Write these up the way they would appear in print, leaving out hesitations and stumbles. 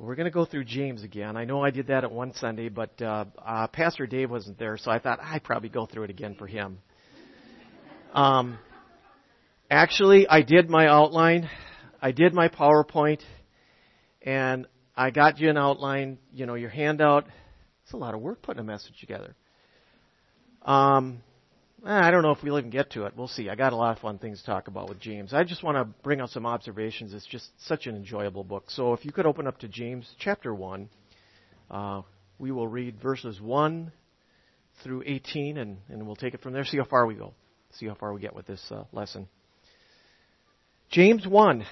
We're going to go through James again. I know I did that at one Sunday, but Pastor Dave wasn't there, so I thought I'd probably go through it again for him. Actually, I did my outline. I did my PowerPoint, and I got you an outline, your handout. It's a lot of work putting a message together. I don't know if we'll even get to it. We'll see. I got a lot of fun things to talk about with James. I just want to bring out some observations. It's just such an enjoyable book. So if you could open up to James chapter 1, we will read verses 1 through 18, and we'll take it from there, see how far we go, see how far we get with this lesson. James 1,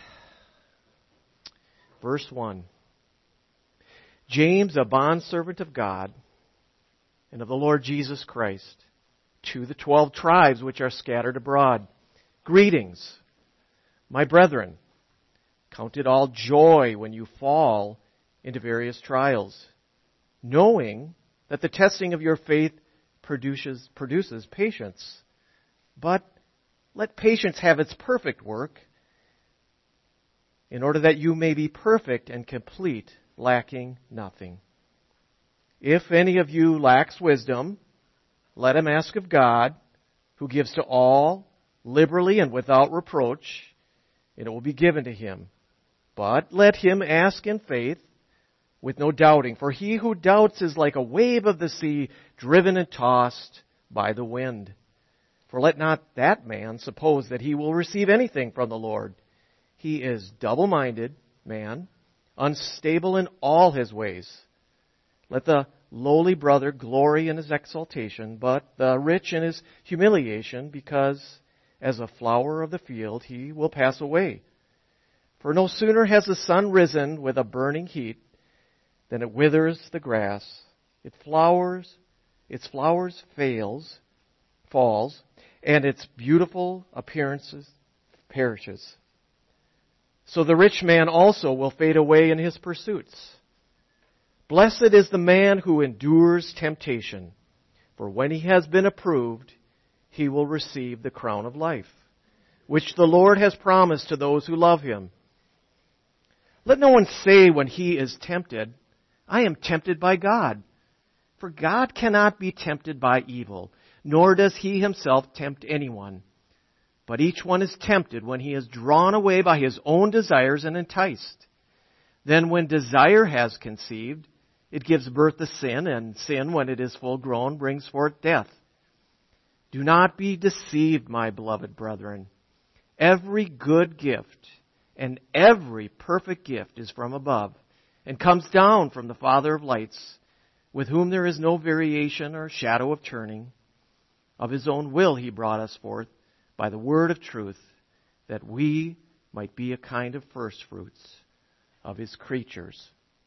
verse 1. James, a bondservant of God and of the Lord Jesus Christ, to the 12 tribes which are scattered abroad. Greetings, my brethren. Count it all joy when you fall into various trials, knowing that the testing of your faith produces patience. But let patience have its perfect work, in order that you may be perfect and complete, lacking nothing. If any of you lacks wisdom, let him ask of God, who gives to all liberally and without reproach, and it will be given to him. But let him ask in faith, with no doubting. For he who doubts is like a wave of the sea, driven and tossed by the wind. For let not that man suppose that he will receive anything from the Lord. He is double-minded man, unstable in all his ways. Let the lowly brother glory in his exaltation, but the rich in his humiliation, because as a flower of the field he will pass away. For no sooner has the sun risen with a burning heat than it withers the grass, its flowers falls, and its beautiful appearances perishes. So the rich man also will fade away in his pursuits. Blessed is the man who endures temptation, for when he has been approved, he will receive the crown of life, which the Lord has promised to those who love him. Let no one say when he is tempted, I am tempted by God. For God cannot be tempted by evil, nor does he himself tempt anyone. But each one is tempted when he is drawn away by his own desires and enticed. Then when desire has conceived, it gives birth to sin, and sin, when it is full grown, brings forth death. Do not be deceived, my beloved brethren. Every good gift and every perfect gift is from above, and comes down from the Father of lights, with whom there is no variation or shadow of turning. Of his own will he brought us forth by the word of truth, that we might be a kind of firstfruits of his creatures.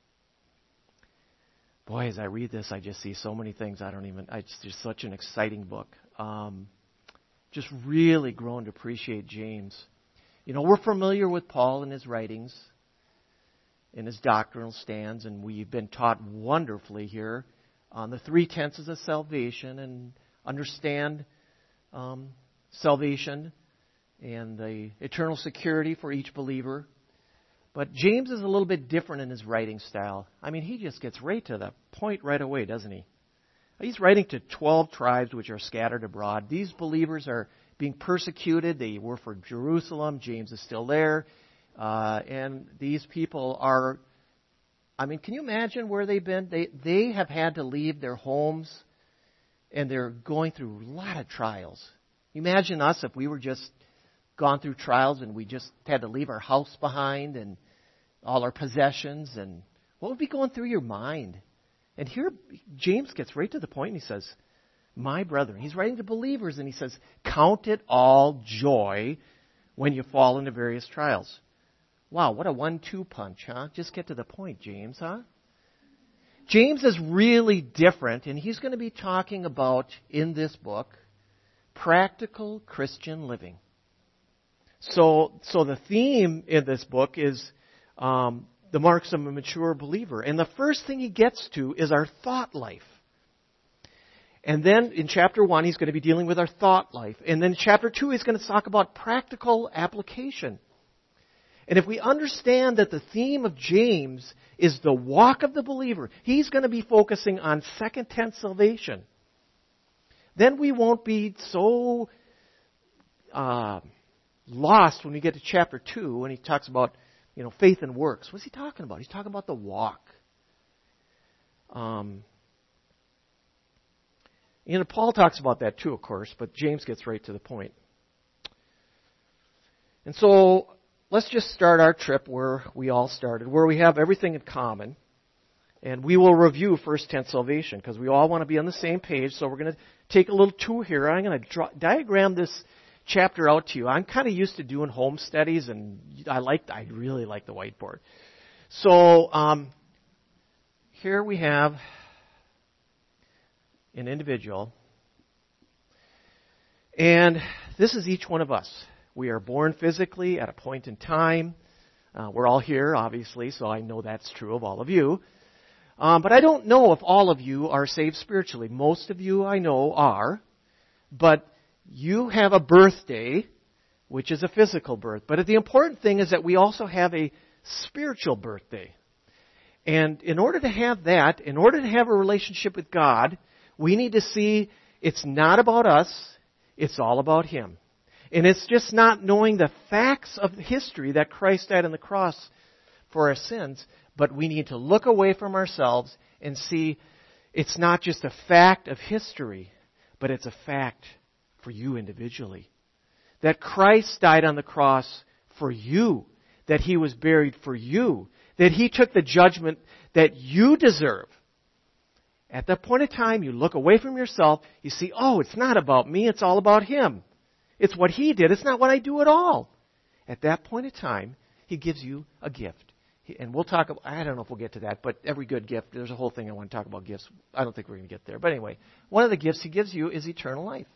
Boy, as I read this, I just see so many things it's just such an exciting book. Just really grown to appreciate James. We're familiar with Paul and his writings, in his doctrinal stands, and we've been taught wonderfully here on the 3 tenses of salvation, and understand salvation and the eternal security for each believer. But James is a little bit different in his writing style. He just gets right to the point right away, doesn't he? He's writing to 12 tribes which are scattered abroad. These believers are being persecuted. They were for Jerusalem. James is still there. And these people are, can you imagine where they've been? They have had to leave their homes, and they're going through a lot of trials. Imagine us if we were just gone through trials and we just had to leave our house behind and all our possessions, and what would be going through your mind? And here James gets right to the point, and he says, my brethren. He's writing to believers, and he says, count it all joy when you fall into various trials. Wow, what a 1-2 punch, huh? Just get to the point, James, huh? James is really different, and he's going to be talking about, in this book, practical Christian living. So the theme in this book is the marks of a mature believer. And the first thing he gets to is our thought life. And then in chapter 1, he's going to be dealing with our thought life. And then in chapter 2, he's going to talk about practical application. And if we understand that the theme of James is the walk of the believer, he's going to be focusing on second tense salvation. Then we won't be so lost when we get to chapter 2 when he talks about, faith and works. What's he talking about? He's talking about the walk. Paul talks about that too, of course, but James gets right to the point. And so let's just start our trip where we all started, where we have everything in common. And we will review first tense salvation because we all want to be on the same page. So we're going to take a little tour here. I'm going to diagram this chapter out to you. I'm kind of used to doing home studies, and I really like the whiteboard. So here we have an individual, and this is each one of us. We are born physically at a point in time. We're all here, obviously, so I know that's true of all of you. But I don't know if all of you are saved spiritually. Most of you I know are, but you have a birthday, which is a physical birth. But the important thing is that we also have a spiritual birthday. And in order to have that, in order to have a relationship with God, we need to see it's not about us, it's all about Him. And it's just not knowing the facts of history that Christ died on the cross for our sins, but we need to look away from ourselves and see it's not just a fact of history, but it's a fact for you individually. That Christ died on the cross for you, that He was buried for you, that He took the judgment that you deserve. At that point in time, you look away from yourself, you see, it's not about me, it's all about Him. It's what He did, it's not what I do at all. At that point in time, He gives you a gift. And we'll talk about, I don't know if we'll get to that, but every good gift, there's a whole thing I want to talk about gifts. I don't think we're going to get there. But anyway, one of the gifts He gives you is eternal life.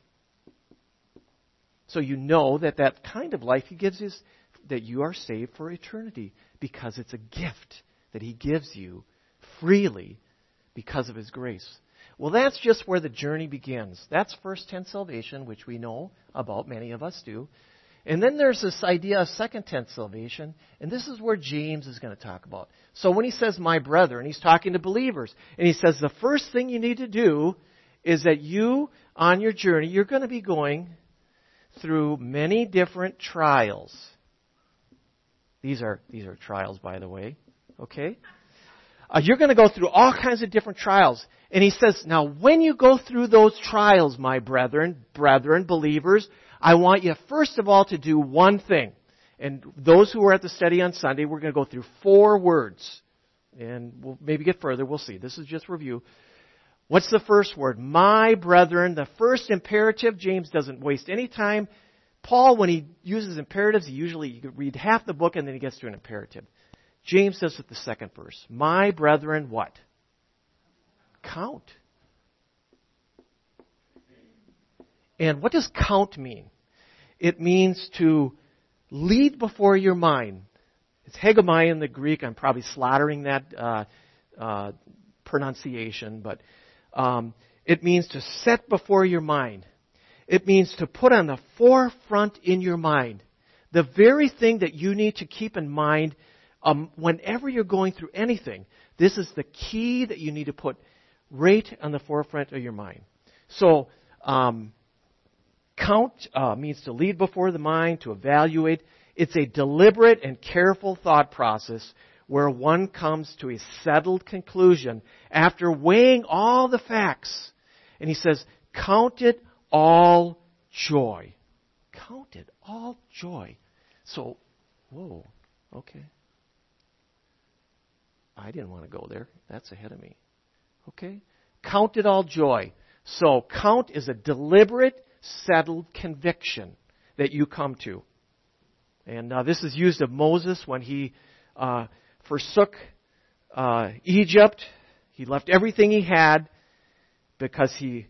So you know that kind of life He gives is that you are saved for eternity because it's a gift that He gives you freely because of His grace. Well, that's just where the journey begins. That's first tense salvation, which we know about, many of us do. And then there's this idea of second tense salvation, and this is where James is going to talk about. So when he says, my brethren, he's talking to believers. And he says the first thing you need to do is that you, on your journey, you're going to be going through many different trials. These are trials, by the way. Okay? You're going to go through all kinds of different trials. And he says, now when you go through those trials, my brethren, believers, I want you first of all to do one thing. And those who were at the study on Sunday, we're going to go through 4 words. And we'll maybe get further. We'll see. This is just review. What's the first word? My brethren. The first imperative. James doesn't waste any time. Paul, when he uses imperatives, you can read half the book and then he gets to an imperative. James says with the second verse, my brethren, what? Count. And what does count mean? It means to lead before your mind. It's hegemai in the Greek. I'm probably slaughtering that pronunciation, but it means to set before your mind. It means to put on the forefront in your mind. The very thing that you need to keep in mind whenever you're going through anything. This is the key that you need to put right on the forefront of your mind. So, count means to lead before the mind, to evaluate. It's a deliberate and careful thought process where one comes to a settled conclusion after weighing all the facts. And he says, count it all joy. Count it all joy. So, whoa, okay. I didn't want to go there. That's ahead of me. Okay? Count it all joy. So, count is a deliberate, settled conviction that you come to. And this is used of Moses when he forsook Egypt. He left everything he had because he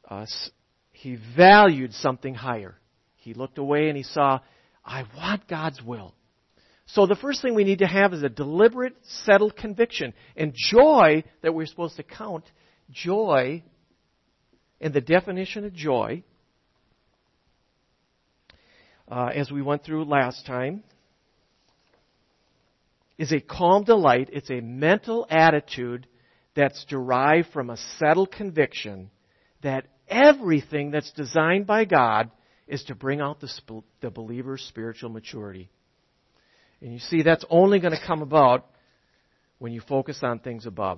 valued something higher. He looked away and he saw, I want God's will. So the first thing we need to have is a deliberate, settled conviction. And joy that we're supposed to count, joy, and the definition of joy, as we went through last time, is a calm delight. It's a mental attitude that's derived from a settled conviction that everything that's designed by God is to bring out the believer's spiritual maturity. And you see, that's only going to come about when you focus on things above.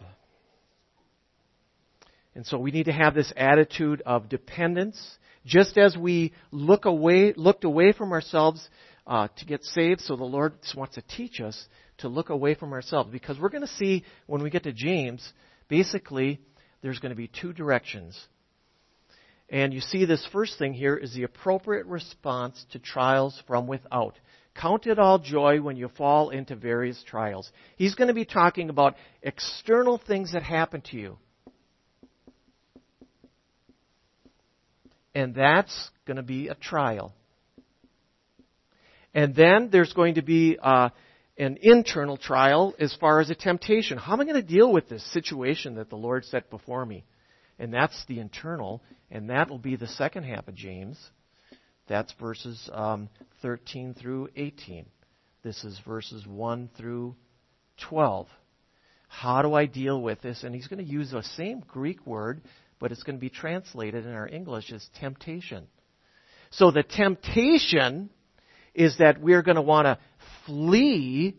And so we need to have this attitude of dependence. Just as we looked away from ourselves to get saved, so the Lord wants to teach us to look away from ourselves. Because we're going to see when we get to James, basically, there's going to be two directions. And you see this first thing here is the appropriate response to trials from without. Count it all joy when you fall into various trials. He's going to be talking about external things that happen to you. And that's going to be a trial. And then there's going to be an internal trial as far as a temptation. How am I going to deal with this situation that the Lord set before me? And that's the internal, and that will be the second half of James. That's verses 13 through 18. This is verses 1 through 12. How do I deal with this? And he's going to use the same Greek word, but it's going to be translated in our English as temptation. So the temptation is that we're going to want to flee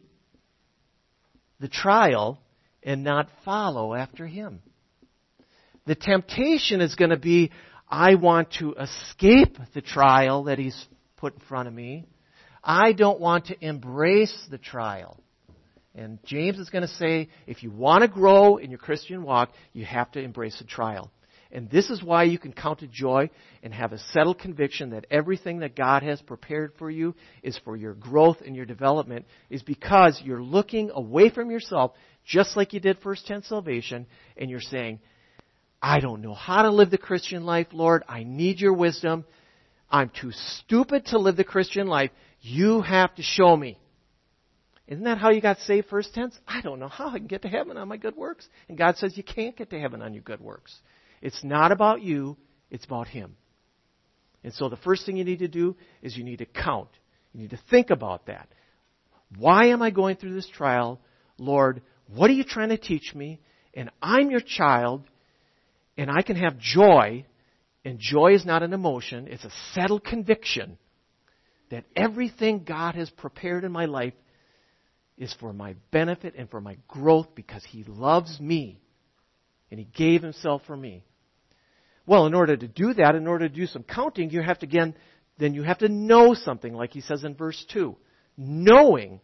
the trial and not follow after him. The temptation is going to be, I want to escape the trial that he's put in front of me. I don't want to embrace the trial. And James is going to say, if you want to grow in your Christian walk, you have to embrace the trial. And this is why you can count it joy and have a settled conviction that everything that God has prepared for you is for your growth and your development, is because you're looking away from yourself, just like you did first-hand salvation, and you're saying, I don't know how to live the Christian life, Lord. I need your wisdom. I'm too stupid to live the Christian life. You have to show me. Isn't that how you got saved first tense? I don't know how I can get to heaven on my good works. And God says you can't get to heaven on your good works. It's not about you. It's about him. And so the first thing you need to do is you need to count. You need to think about that. Why am I going through this trial? Lord, what are you trying to teach me? And I'm your child. And I can have joy, and joy is not an emotion, it's a settled conviction that everything God has prepared in my life is for my benefit and for my growth because he loves me, and he gave himself for me. Well, in order to do that, in order to do some counting, you have to know something, like he says in verse 2, knowing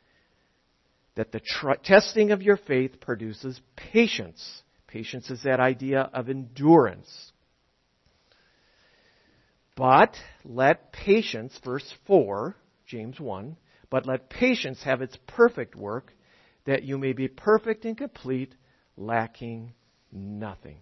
that the testing of your faith produces patience. Patience is that idea of endurance. But let patience, verse 4, James 1, but let patience have its perfect work, that you may be perfect and complete, lacking nothing.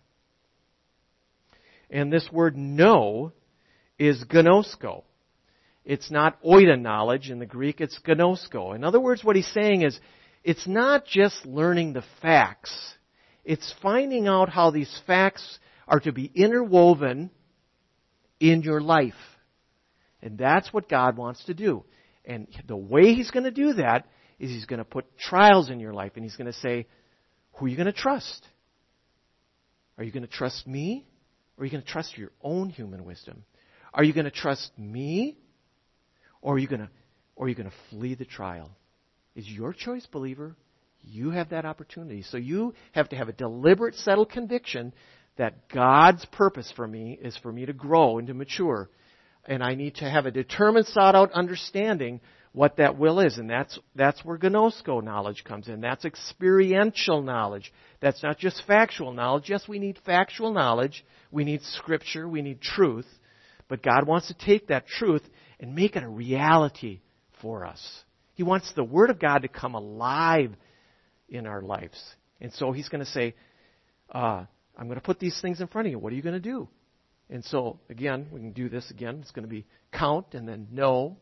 And this word know is gnosko. It's not oida knowledge in the Greek, it's gnosko. In other words, what he's saying is, it's not just learning the facts. It's finding out how these facts are to be interwoven in your life. And that's what God wants to do. And the way he's going to do that is he's going to put trials in your life. And he's going to say, who are you going to trust? Are you going to trust me? Or are you going to trust your own human wisdom? Are you going to trust me? Or are you going to flee the trial? It's your choice, believer. You have that opportunity. So you have to have a deliberate, settled conviction that God's purpose for me is for me to grow and to mature. And I need to have a determined, sought-out understanding what that will is. And that's where gnosko knowledge comes in. That's experiential knowledge. That's not just factual knowledge. Yes, we need factual knowledge. We need Scripture. We need truth. But God wants to take that truth and make it a reality for us. He wants the Word of God to come alive in our lives. And so he's going to say, I'm going to put these things in front of you. What are you going to do? And so, again, we can do this again. It's going to be count and then know.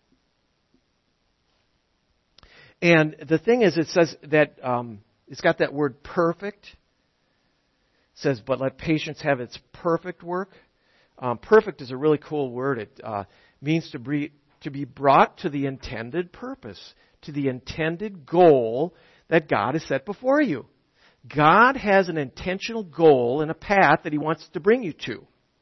And the thing is, it says that it's got that word perfect. It says, but let patience have its perfect work. Perfect is a really cool word. It means to be brought to the intended purpose, to the intended goal that God has set before you. God has an intentional goal and a path that He wants to bring you to.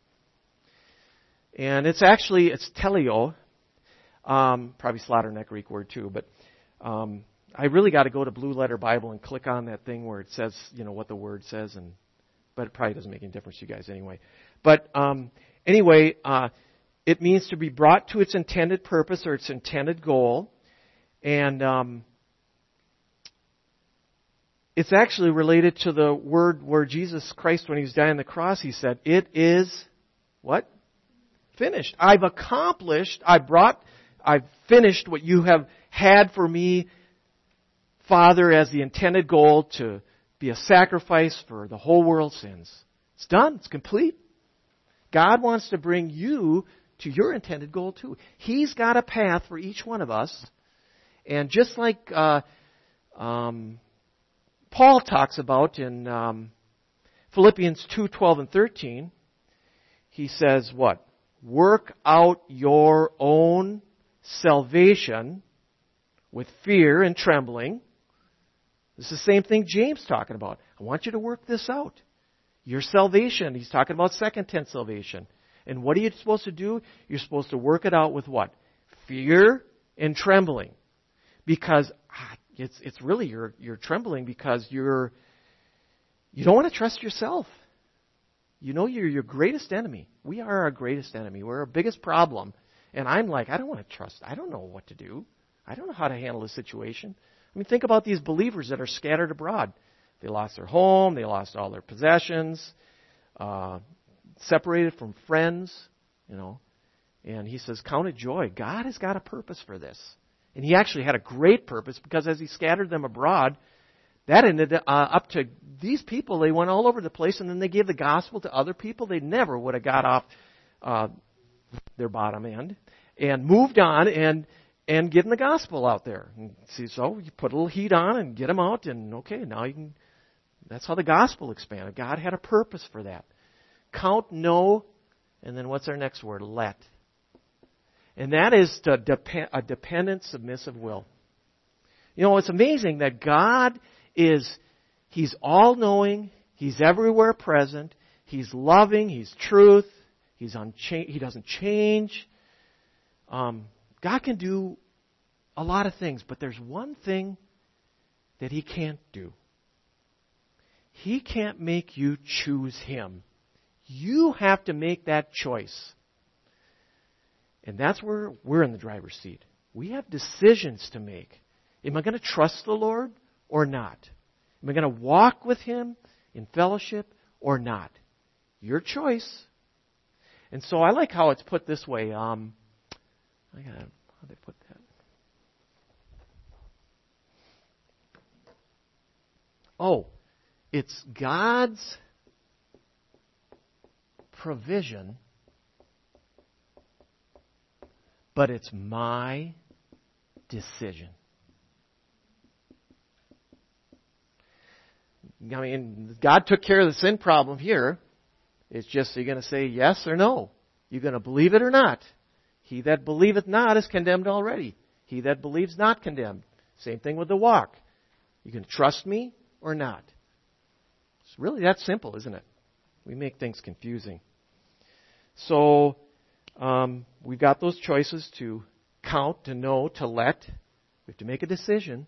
And it's teleo. Probably slaughterneck Greek word too, but I really got to go to Blue Letter Bible and click on that thing where it says, what the word says, but it probably doesn't make any difference to you guys anyway. But anyway, it means to be brought to its intended purpose or its intended goal, and it's actually related to the word where Jesus Christ, when He was dying on the cross, He said, "It is what? Finished. I've accomplished. I've finished what you have had for me, Father, as the intended goal to be a sacrifice for the whole world's sins. It's done. It's complete." God wants to bring you to your intended goal too. He's got a path for each one of us. And just like Paul talks about in Philippians 2:12 and 13, he says what? Work out your own salvation with fear and trembling. This is the same thing James is talking about. I want you to work this out. Your salvation. He's talking about second tense salvation. And what are you supposed to do? You're supposed to work it out with what? Fear and trembling. Because it's really you're trembling because you don't want to trust yourself. You're your greatest enemy. We are our greatest enemy. We're our biggest problem. And I'm like, I don't want to trust. I don't know what to do. I don't know how to handle the situation. I mean, think about these believers that are scattered abroad. They lost their home. They lost all their possessions. Separated from friends, And He says, count it joy. God has got a purpose for this. And He actually had a great purpose because as He scattered them abroad, that ended up to these people. They went all over the place, and then they gave the gospel to other people. They never would have got off their bottom end and moved on and getting the gospel out there. And see, so you put a little heat on and get them out, and okay, now you can. That's how the gospel expanded. God had a purpose for that. Count no, and then what's our next word? Let. And that is a dependent, submissive will. It's amazing that God He's all-knowing, He's everywhere present, He's loving, He's truth, He doesn't change. God can do a lot of things, but there's one thing that He can't do. He can't make you choose Him. You have to make that choice. And that's where we're in the driver's seat. We have decisions to make. Am I going to trust the Lord or not? Am I going to walk with Him in fellowship or not? Your choice. And so I like how it's put this way. How did they put that? Oh, it's God's provision, but it's my decision. I mean, God took care of the sin problem here. It's just, are you going to say yes or no? You're going to believe it or not? He that believeth not is condemned already. He that believes not condemned. Same thing with the walk. You can trust me or not. It's really that simple, isn't it? We make things confusing. So, we've got those choices to count, to know, to let. We have to make a decision.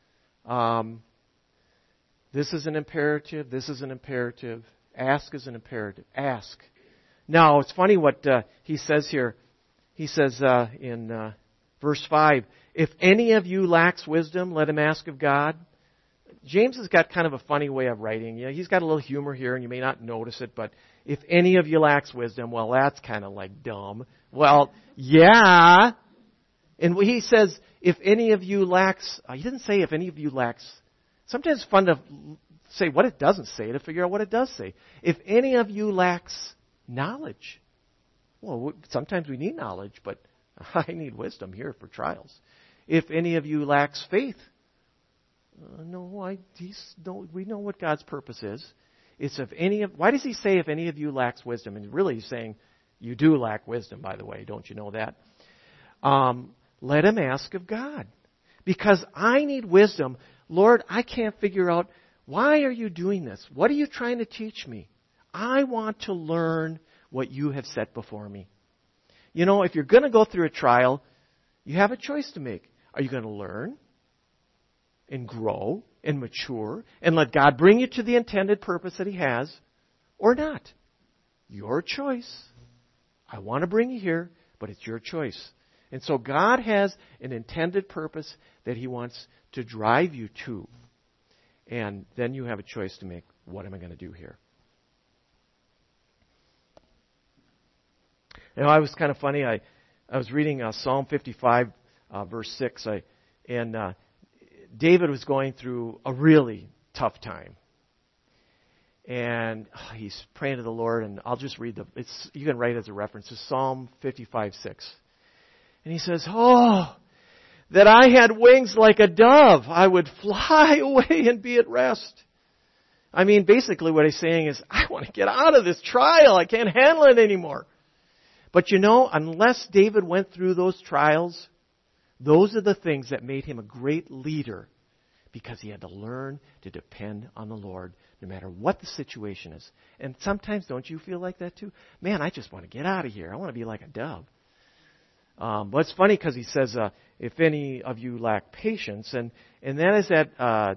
This is an imperative. This is an imperative. Ask is an imperative. Ask. Now, it's funny what he says here. He says in verse 5, if any of you lacks wisdom, let him ask of God. James has got kind of a funny way of writing. He's got a little humor here, and you may not notice it, but if any of you lacks wisdom, well, that's kind of like dumb. Well, yeah. And he says, if any of you lacks, he didn't say if any of you lacks. Sometimes it's fun to say what it doesn't say to figure out what it does say. If any of you lacks knowledge. Well, sometimes we need knowledge, but I need wisdom here for trials. If any of you lacks faith. We know what God's purpose is. It's why does he say if any of you lacks wisdom? And really he's saying you do lack wisdom, by the way. Don't you know that? Let him ask of God. because I need wisdom. Lord, I can't figure out, why are you doing this? What are you trying to teach me? I want to learn what you have set before me. You know, if you're going to go through a trial, you have a choice to make. Are you going to learn and grow and mature and let God bring you to the intended purpose that He has, or not? Your choice. I want to bring you here, but it's your choice. And so God has an intended purpose that He wants to drive you to. And then you have a choice to make. What am I going to do here? You know, I was kind of funny. I was reading Psalm 55, verse 6. David was going through a really tough time. And he's praying to the Lord, and I'll just read you can write it as a reference. It's Psalm 55, 6. And he says, "Oh, that I had wings like a dove, I would fly away and be at rest." I mean, basically what he's saying is, I want to get out of this trial. I can't handle it anymore. But you know, unless David went through those trials, those are the things that made him a great leader, because he had to learn to depend on the Lord no matter what the situation is. And sometimes, don't you feel like that too? Man, I just want to get out of here. I want to be like a dove. But it's funny because he says, if any of you lack patience, and that is that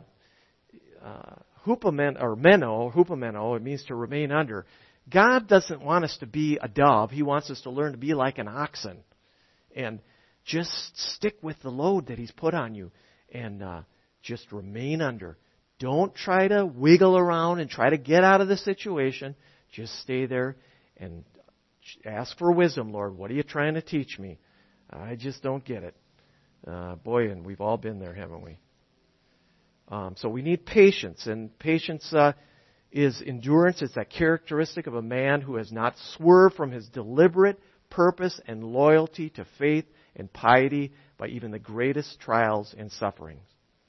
hupomeno, it means to remain under. God doesn't want us to be a dove. He wants us to learn to be like an oxen and just stick with the load that He's put on you and just remain under. Don't try to wiggle around and try to get out of the situation. Just stay there and ask for wisdom, Lord. What are you trying to teach me? I just don't get it. Boy, and we've all been there, haven't we? So we need patience, and patience is endurance. It's that characteristic of a man who has not swerved from his deliberate purpose and loyalty to faith and piety by even the greatest trials and sufferings.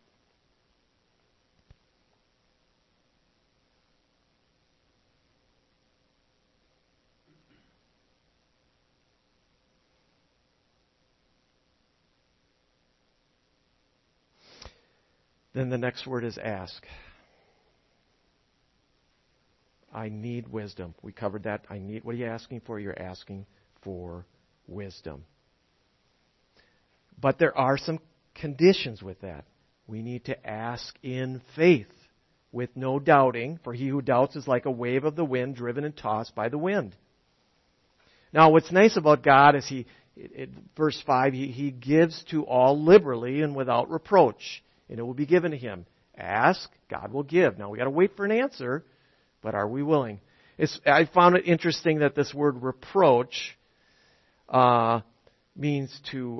Then the next word is ask. I need wisdom. We covered that. What are you asking for? You're asking for wisdom. But there are some conditions with that. We need to ask in faith, with no doubting, for he who doubts is like a wave of the wind driven and tossed by the wind. Now, what's nice about God is verse 5, he gives to all liberally and without reproach, and it will be given to him. Ask, God will give. Now, we got to wait for an answer, but are we willing? I found it interesting that this word reproach means to,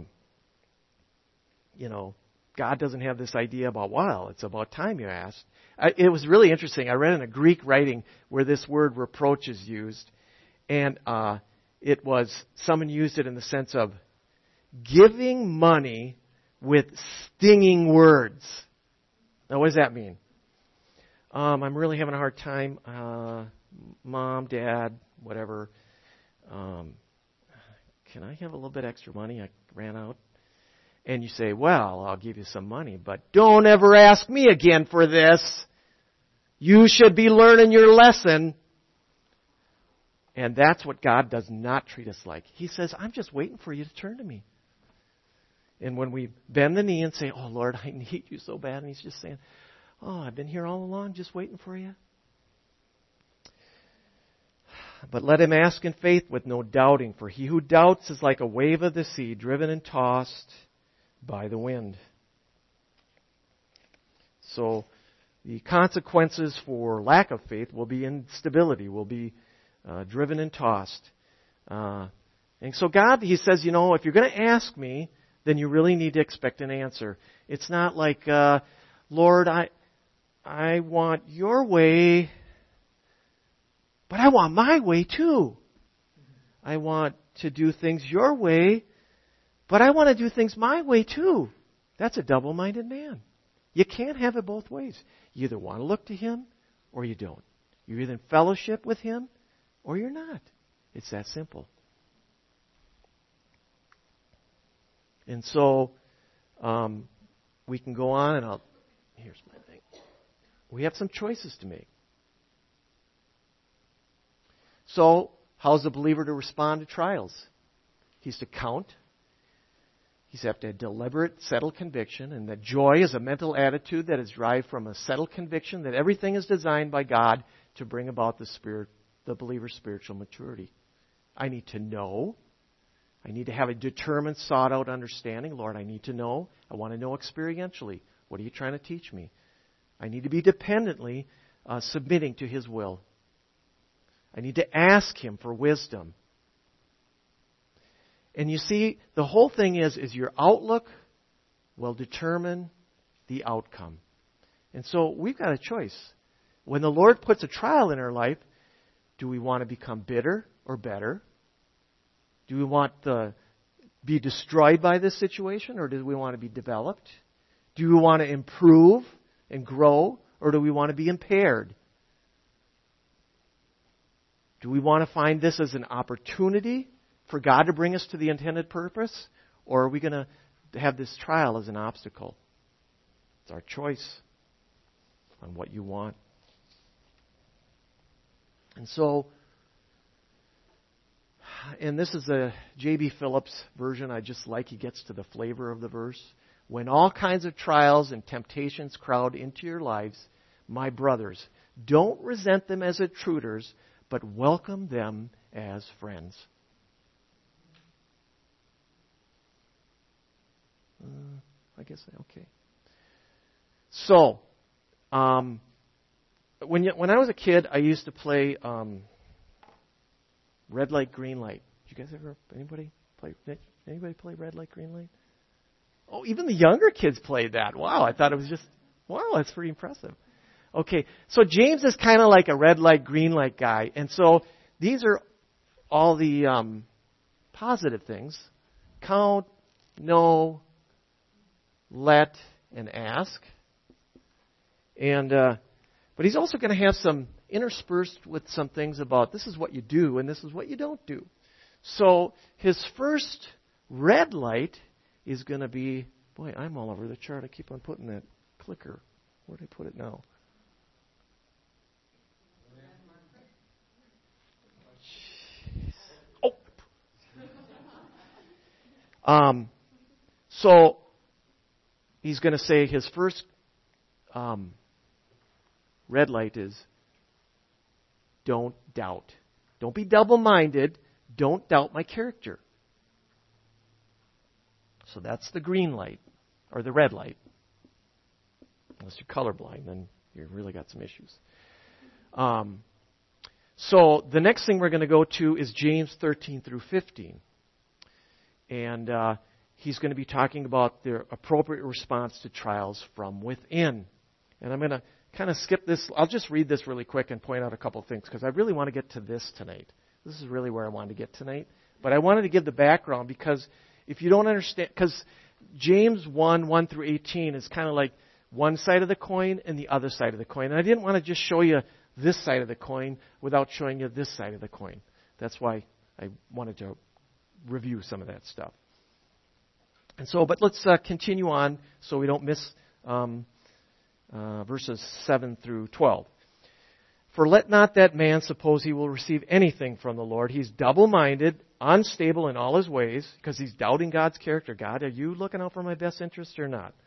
God doesn't have this idea about, well, it's about time you asked. It was really interesting. I read in a Greek writing where this word reproach is used, and someone used it in the sense of giving money with stinging words. Now, what does that mean? I'm really having a hard time. Mom, Dad, whatever. Can I have a little bit extra money? I ran out. And you say, well, I'll give you some money, but don't ever ask me again for this. You should be learning your lesson. And that's what God does not treat us like. He says, I'm just waiting for you to turn to me. And when we bend the knee and say, oh, Lord, I need you so bad, and He's just saying, oh, I've been here all along just waiting for you. But let him ask in faith with no doubting, for he who doubts is like a wave of the sea, driven and tossed by the wind. So the consequences for lack of faith will be instability, will be driven and tossed. And so God, He says, if you're going to ask me, then you really need to expect an answer. It's not like, Lord, I want your way, but I want my way too. I want to do things your way, but I want to do things my way too. That's a double-minded man. You can't have it both ways. You either want to look to Him or you don't. You're either in fellowship with Him or you're not. It's that simple. And so We can go on, and here's my thing. We have some choices to make. So, how's the believer to respond to trials? He's to count. He's to have to have deliberate, settled conviction, and that joy is a mental attitude that is derived from a settled conviction that everything is designed by God to bring about the believer's spiritual maturity. I need to know. I need to have a determined, sought-out understanding. Lord, I need to know. I want to know experientially. What are you trying to teach me? I need to be dependently submitting to His will. I need to ask Him for wisdom. And you see, the whole thing is your outlook will determine the outcome. And so we've got a choice. When the Lord puts a trial in our life, do we want to become bitter or better? Do we want to be destroyed by this situation, or do we want to be developed? Do we want to improve and grow, or do we want to be impaired? Do we want to find this as an opportunity for God to bring us to the intended purpose, or are we going to have this trial as an obstacle? It's our choice on what you want. And so, and this is a J.B. Phillips version. I just like he gets to the flavor of the verse. When all kinds of trials and temptations crowd into your lives, my brothers, don't resent them as intruders, but welcome them as friends. Okay. So, when I was a kid, I used to play red light, green light. Did you guys anybody play red light, green light? Oh, even the younger kids played that. Wow, I thought it was that's pretty impressive. Okay, so James is kind of like a red light, green light guy. And so these are all the positive things. Count, know, let, and ask. And but he's also going to have some interspersed with some things about this is what you do and this is what you don't do. So his first red light is going to be, boy, I'm all over the chart. I keep on putting that clicker. Where did I put it now? Oh. So he's going to say his first red light is don't doubt. Don't be double-minded. Don't doubt my character. So that's the green light, or the red light. Unless you're colorblind, then you've really got some issues. So the next thing we're going to go to is James 13 through 15. And he's going to be talking about the appropriate response to trials from within. And I'm going to kind of skip this. I'll just read this really quick and point out a couple of things because I really want to get to this tonight. This is really where I wanted to get tonight. But I wanted to give the background because if you don't understand, because James 1 through 18 is kind of like one side of the coin and the other side of the coin. And I didn't want to just show you this side of the coin without showing you this side of the coin. That's why I wanted to review some of that stuff. And so, but let's continue on so we don't miss verses 7 through 12. For let not that man suppose he will receive anything from the Lord. He's double-minded, unstable in all his ways, because he's doubting God's character. God, are you looking out for my best interest or not?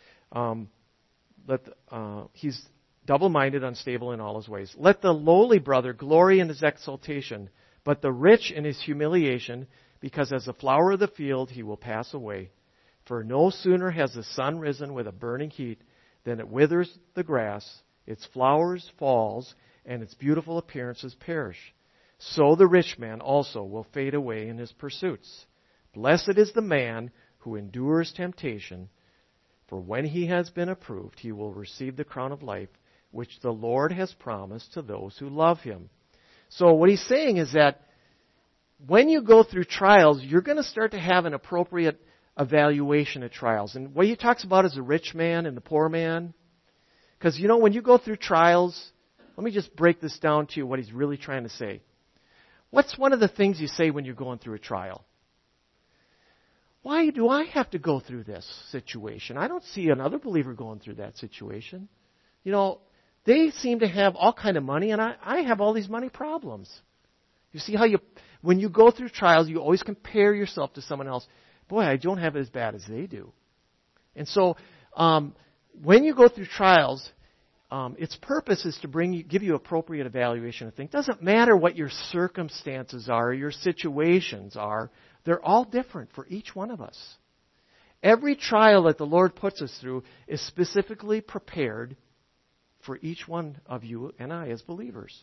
He's double-minded, unstable in all his ways. Let the lowly brother glory in his exaltation, but the rich in his humiliation, because as the flower of the field he will pass away. For no sooner has the sun risen with a burning heat than it withers the grass, its flowers falls, and its beautiful appearances perish. So the rich man also will fade away in his pursuits. Blessed is the man who endures temptation, for when he has been approved, he will receive the crown of life, which the Lord has promised to those who love him. So what he's saying is that when you go through trials, you're going to start to have an appropriate evaluation of trials. And what he talks about is the rich man and the poor man. Because, when you go through trials, let me just break this down to you, what he's really trying to say. What's one of the things you say when you're going through a trial? Why do I have to go through this situation? I don't see another believer going through that situation. They seem to have all kind of money, and I have all these money problems. You see how when you go through trials, you always compare yourself to someone else. Boy, I don't have it as bad as they do. And so, when you go through trials, its purpose is to give you appropriate evaluation of things. It doesn't matter what your circumstances are or your situations are. They're all different for each one of us. Every trial that the Lord puts us through is specifically prepared for each one of you and I as believers.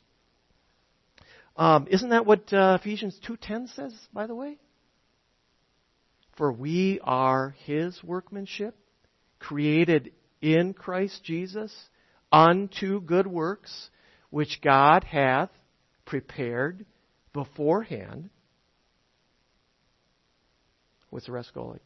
Isn't that what Ephesians 2:10 says, by the way? For we are His workmanship, created in Christ Jesus, unto good works, which God hath prepared beforehand. What's the rest go like?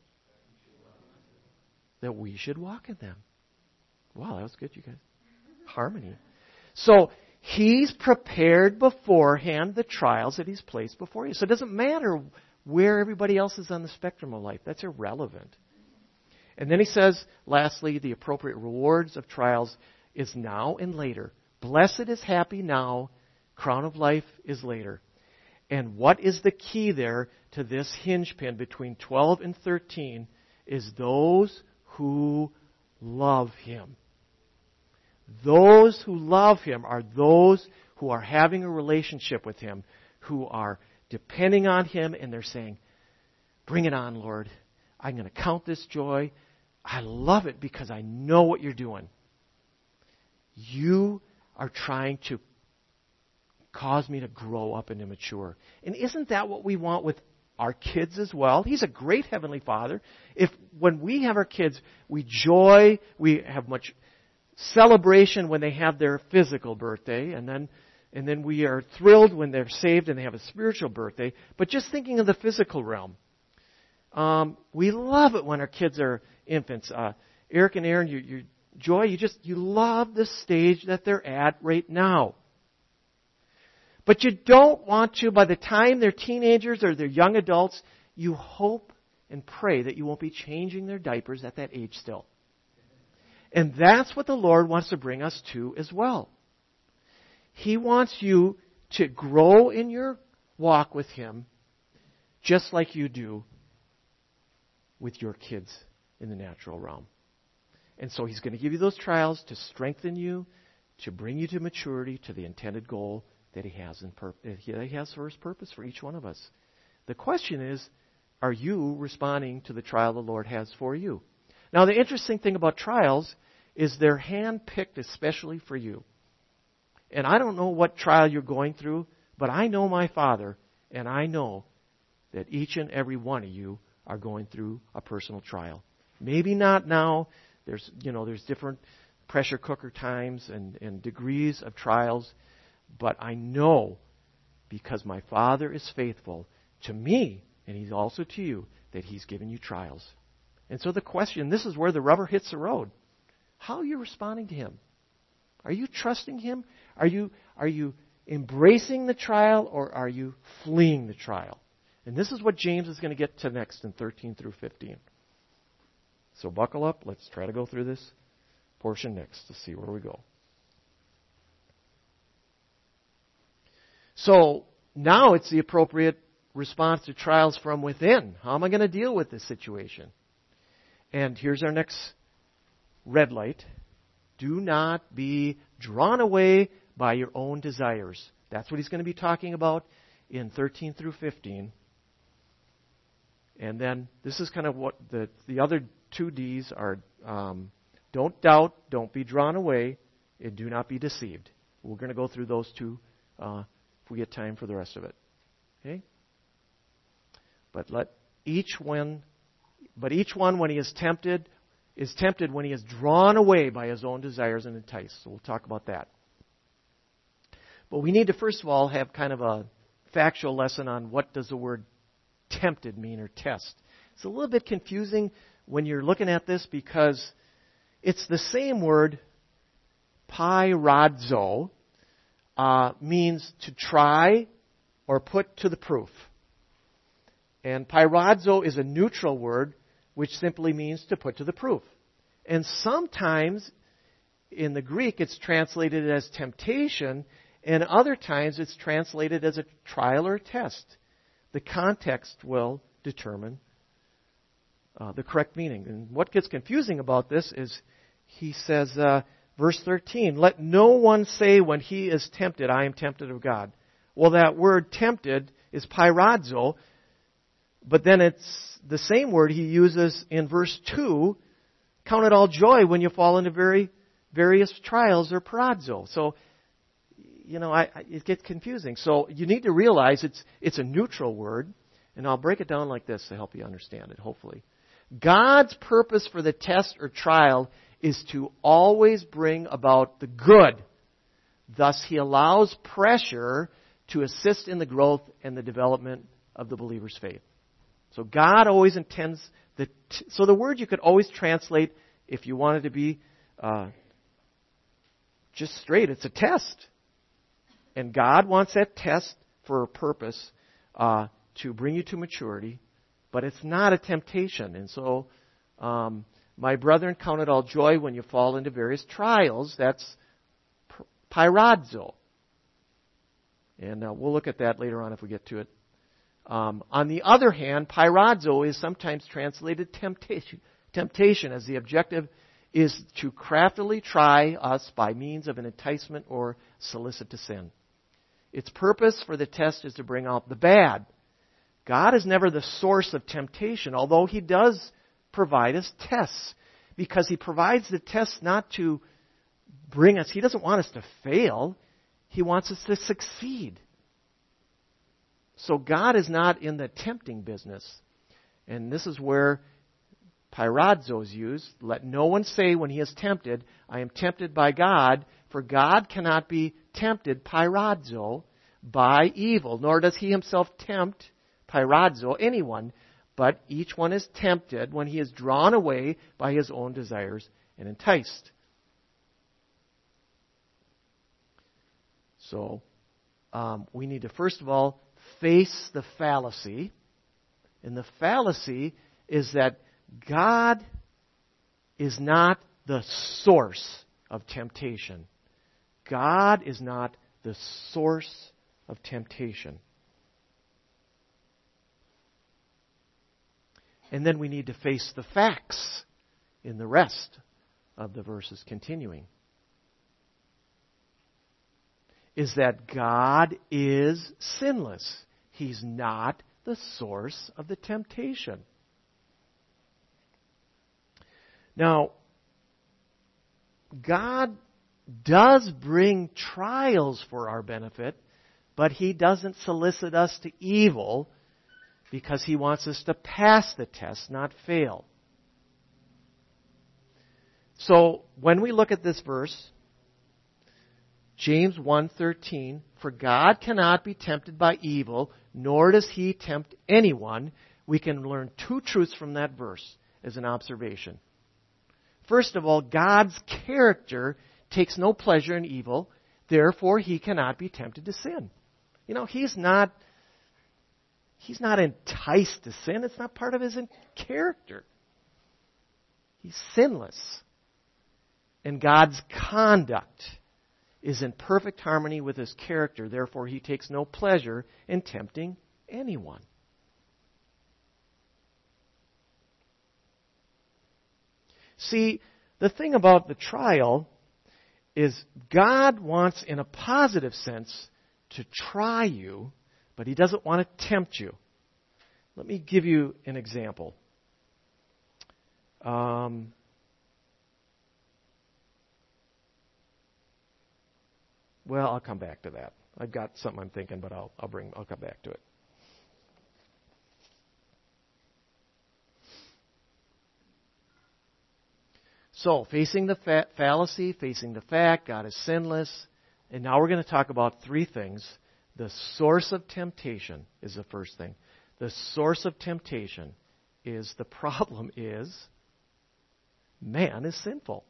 That we should walk in them. Wow, that was good, you guys. Harmony. So, He's prepared beforehand the trials that He's placed before you. So it doesn't matter where everybody else is on the spectrum of life. That's irrelevant. And then He says, lastly, the appropriate rewards of trials is now and later. Blessed is happy now, crown of life is later. And what is the key there to this hinge pin between 12 and 13 is those who love Him. Those who love Him are those who are having a relationship with Him, who are depending on Him, and they're saying, bring it on, Lord. I'm going to count this joy. I love it because I know what you're doing. You are trying to cause me to grow up and to mature. And isn't that what we want with our kids as well? He's a great Heavenly Father. If when we have our kids, we joy, we have much celebration when they have their physical birthday, and then we are thrilled when they're saved and they have a spiritual birthday. But just thinking of the physical realm, we love it when our kids are infants. Eric and Aaron, you joy, you love the stage that they're at right now. But you don't want to, by the time they're teenagers or they're young adults, you hope and pray that you won't be changing their diapers at that age still. And that's what the Lord wants to bring us to as well. He wants you to grow in your walk with Him just like you do with your kids in the natural realm. And so He's going to give you those trials to strengthen you, to bring you to maturity, to the intended goal that He has for His purpose for each one of us. The question is, are you responding to the trial the Lord has for you? Now, the interesting thing about trials is they're hand-picked especially for you. And I don't know what trial you're going through, but I know my Father, and I know that each and every one of you are going through a personal trial. Maybe not now. There's different pressure cooker times and degrees of trials. But I know, because my Father is faithful to me, and He's also to you, that He's given you trials. And so the question, this is where the rubber hits the road. How are you responding to Him? Are you trusting Him? Are you embracing the trial, or are you fleeing the trial? And this is what James is going to get to next in 13 through 15. So buckle up. Let's try to go through this portion next to see where we go. So now it's the appropriate response to trials from within. How am I going to deal with this situation? And here's our next red light. Do not be drawn away by your own desires. That's what he's going to be talking about in 13 through 15. And then this is kind of what the other two D's are. Don't doubt, don't be drawn away, and do not be deceived. We're going to go through those two if we get time for the rest of it. Okay? But each one when he is tempted when he is drawn away by his own desires and enticed. So we'll talk about that. But we need to first of all have kind of a factual lesson on what does the word tempted mean, or test. It's a little bit confusing when you're looking at this because it's the same word, pyradzo, means to try or put to the proof. And pyrazo is a neutral word, which simply means to put to the proof. And sometimes in the Greek it's translated as temptation, and other times it's translated as a trial or a test. The context will determine the correct meaning. And what gets confusing about this is he says, verse 13, let no one say when he is tempted, I am tempted of God. Well, that word tempted is pyrazo, but then it's the same word he uses in verse 2, count it all joy when you fall into various trials or parazo. So, it gets confusing. So you need to realize it's a neutral word, and I'll break it down like this to help you understand it, hopefully. God's purpose for the test or trial is to always bring about the good. Thus, He allows pressure to assist in the growth and the development of the believer's faith. So God always intends so the word you could always translate, if you wanted to be just straight, it's a test. And God wants that test for a purpose to bring you to maturity, but it's not a temptation. And so, my brethren, count it all joy when you fall into various trials. That's pyrazo. And we'll look at that later on if we get to it. On the other hand, pyrazo is sometimes translated temptation. Temptation, as the objective is to craftily try us by means of an enticement or solicit to sin. Its purpose for the test is to bring out the bad. God is never the source of temptation, although He does provide us tests, because He provides the tests not to bring us, He doesn't want us to fail, He wants us to succeed. So God is not in the tempting business. And this is where pyrazo is used. Let no one say when he is tempted, I am tempted by God, for God cannot be tempted, pyrazo, by evil, nor does He Himself tempt, pyrazo, anyone, but each one is tempted when he is drawn away by his own desires and enticed. So, we need to first of all face the fallacy. And the fallacy is that God is not the source of temptation. God is not the source of temptation. And then we need to face the facts in the rest of the verses continuing. Is that God is sinless. He's not the source of the temptation. Now, God does bring trials for our benefit, but He doesn't solicit us to evil because He wants us to pass the test, not fail. So, when we look at this verse, James 1:13, for God cannot be tempted by evil, nor does He tempt anyone. We can learn two truths from that verse as an observation. First of all, God's character takes no pleasure in evil, therefore He cannot be tempted to sin. He's not enticed to sin. It's not part of His character. He's sinless. And God's conduct is in perfect harmony with His character. Therefore, He takes no pleasure in tempting anyone. See, the thing about the trial is God wants, in a positive sense, to try you, but He doesn't want to tempt you. Let me give you an example. Well, I'll come back to that. I've got something I'm thinking, but I'll come back to it. So, facing the fallacy, facing the fact, God is sinless. And now we're going to talk about three things. The source of temptation is the first thing. The source of temptation is, the problem is, man is sinful.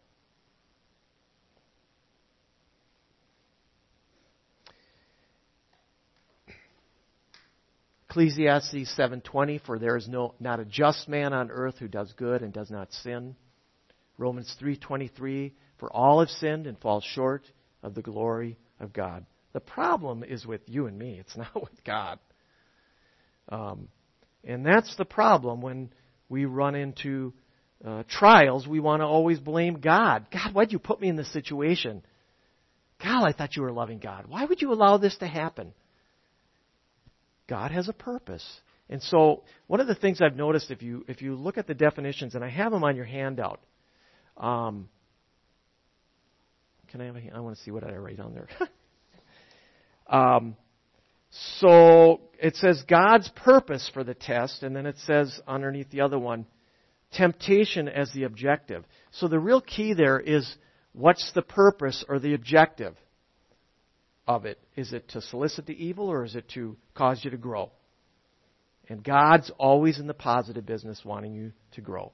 Ecclesiastes 7:20, for there is not a just man on earth who does good and does not sin. Romans 3:23, for all have sinned and fall short of the glory of God. The problem is with you and me. It's not with God. And that's the problem when we run into trials. We want to always blame God. God, why'd you put me in this situation? God, I thought you were a loving God. Why would you allow this to happen? God has a purpose. And so one of the things I've noticed, if you look at the definitions, and I have them on your handout. Can I have I want to see what I write on there. So it says God's purpose for the test, and then it says underneath the other one, temptation as the objective. So the real key there is, what's the purpose or the objective of it? Is it to solicit the evil, or is it to cause you to grow? And God's always in the positive business, wanting you to grow.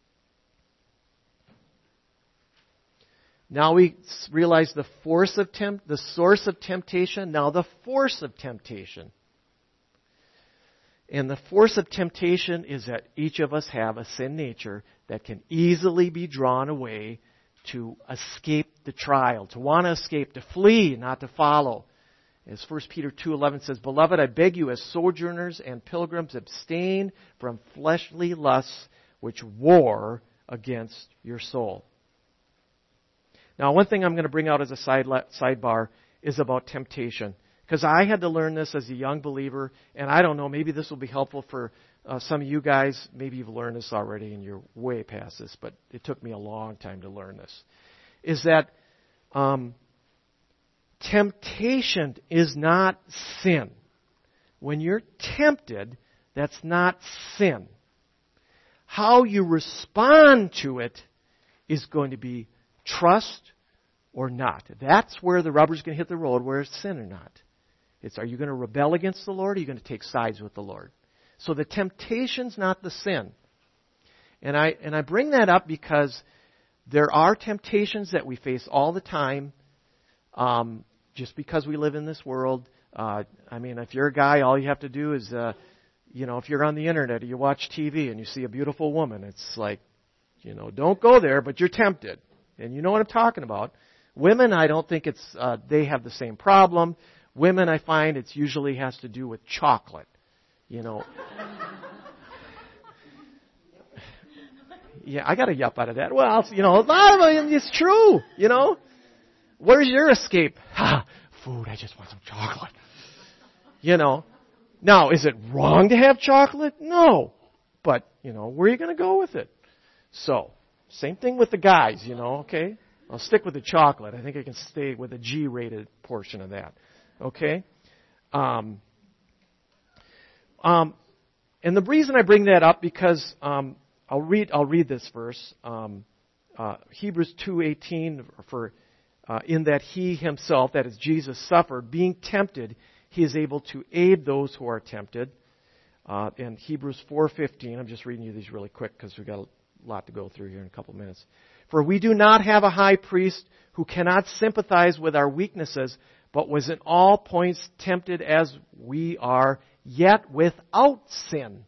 Now we realize the source of temptation. Now the force of temptation. And the force of temptation is that each of us have a sin nature that can easily be drawn away to escape the trial, to want to escape, to flee, not to follow. As 1 Peter 2:11 says, Beloved, I beg you as sojourners and pilgrims, abstain from fleshly lusts which war against your soul. Now, one thing I'm going to bring out as a sidebar is about temptation. Because I had to learn this as a young believer, and I don't know, maybe this will be helpful for some of you guys. Maybe you've learned this already and you're way past this, but it took me a long time to learn this. Is that temptation is not sin. When you're tempted, that's not sin. How you respond to it is going to be trust or not. That's where the rubber's going to hit the road, where it's sin or not. It's, are you going to rebel against the Lord, or are you going to take sides with the Lord? So the temptation's not the sin. And I bring that up because there are temptations that we face all the time, just because we live in this world. If you're a guy, all you have to do is, if you're on the internet or you watch TV and you see a beautiful woman, it's like, don't go there, but you're tempted. And you know what I'm talking about. Women, I don't think it's they have the same problem. Women, I find it usually has to do with chocolate. Yeah, I got a yup out of that. Well, a lot of it, it's true, Where's your escape? Food, I just want some chocolate. Now, is it wrong to have chocolate? No. But, where are you going to go with it? So, same thing with the guys, okay? I'll stick with the chocolate. I think I can stay with the G-rated portion of that. Okay? And the reason I bring that up, because I'll read this verse. Hebrews 2:18, for in that he himself, that is Jesus, suffered, being tempted, he is able to aid those who are tempted. And Hebrews 4:15, I'm just reading you these really quick because we've got a lot to go through here in a couple minutes. For we do not have a high priest who cannot sympathize with our weaknesses, but was in all points tempted as we are, yet without sin.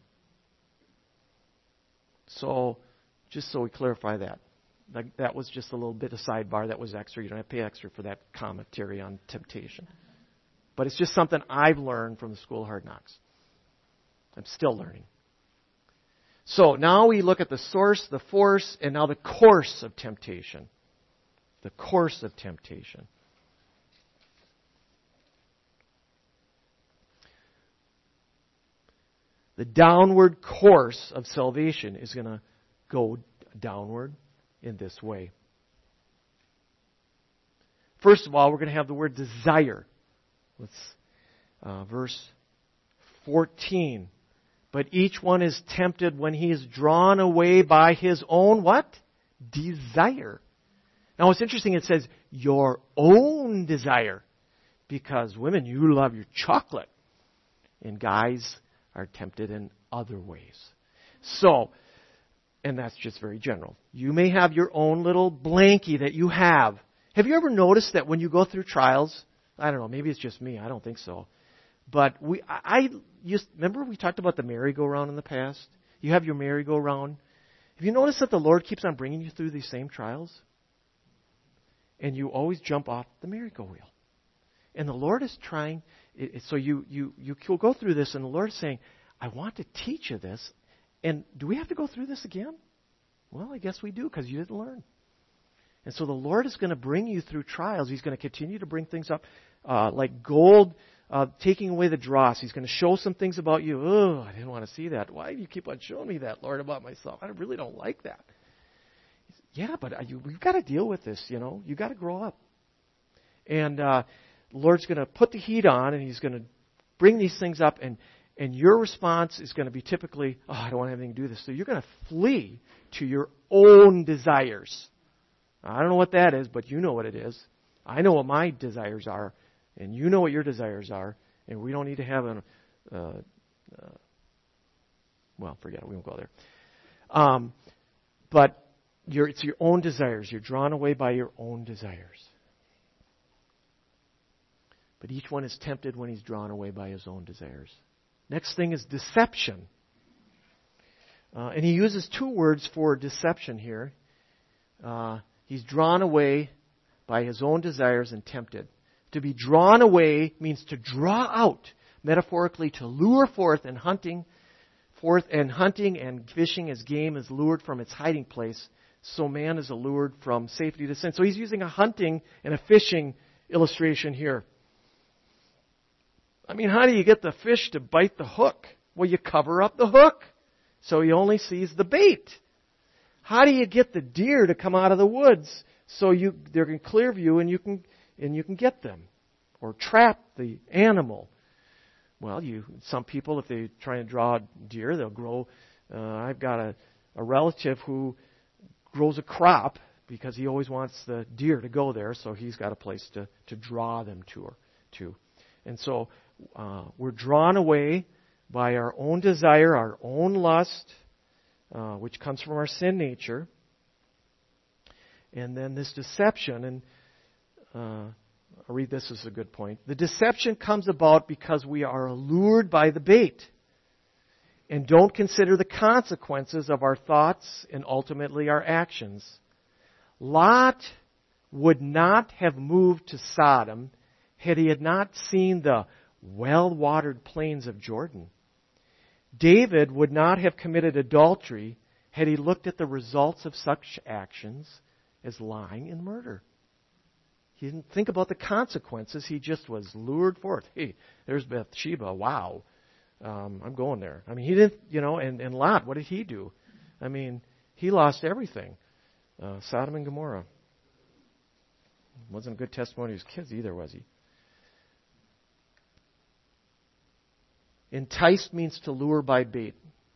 So, just so we clarify that. That was just a little bit of sidebar. That was extra. You don't have to pay extra for that commentary on temptation. But it's just something I've learned from the School of Hard Knocks. I'm still learning. So now we look at the source, the force, and now the course of temptation. The course of temptation. The downward course of salvation is going to go downward in this way. First of all, we're going to have the word desire. Verse 14. But each one is tempted when he is drawn away by his own what? Desire. Now what's interesting, it says your own desire. Because women, you love your chocolate. And guys are tempted in other ways. So, and that's just very general. You may have your own little blankie that you have. Have you ever noticed that when you go through trials, I don't know, maybe it's just me, I don't think so. But I used, remember we talked about the merry-go-round in the past? You have your merry-go-round. Have you noticed that the Lord keeps on bringing you through these same trials? And you always jump off the merry-go-wheel. And the Lord is trying, so you go through this, and the Lord is saying, I want to teach you this. And do we have to go through this again? Well, I guess we do, because you didn't learn. And so the Lord is going to bring you through trials. He's going to continue to bring things up like gold, taking away the dross. He's going to show some things about you. Oh, I didn't want to see that. Why do you keep on showing me that, Lord, about myself? I really don't like that. Yeah, but we've got to deal with this, You've got to grow up. And the Lord's going to put the heat on, and He's going to bring these things up, and your response is going to be typically, oh, I don't want anything to do with this. So you're going to flee to your own desires. I don't know what that is, but you know what it is. I know what my desires are, and you know what your desires are, and we don't need to have well, forget it. We won't go there. But it's your own desires. You're drawn away by your own desires. But each one is tempted when he's drawn away by his own desires. Next thing is deception. And he uses two words for deception here. He's drawn away by his own desires and tempted. To be drawn away means to draw out, metaphorically to lure forth and hunting and fishing as game is lured from its hiding place. So man is allured from safety to sin. So he's using a hunting and a fishing illustration here. I mean, how do you get the fish to bite the hook? Well, you cover up the hook so he only sees the bait. How do you get the deer to come out of the woods so they're in clear view and you can get them, or trap the animal? Well, some people, if they try to draw deer, they'll grow. I've got a relative who grows a crop because he always wants the deer to go there, so he's got a place to draw them to. And so we're drawn away by our own desire, our own lust, which comes from our sin nature. And then this deception, and I'll read this as a good point. The deception comes about because we are allured by the bait and don't consider the consequences of our thoughts and ultimately our actions. Lot would not have moved to Sodom had he had not seen the well-watered plains of Jordan. David would not have committed adultery had he looked at the results of such actions as lying and murder. He didn't think about the consequences. He just was lured forth. Hey, there's Bathsheba. Wow. I'm going there. I mean, he didn't, and Lot, what did he do? I mean, he lost everything. Sodom and Gomorrah. Wasn't a good testimony to his kids either, was he? Enticed means to lure by bait.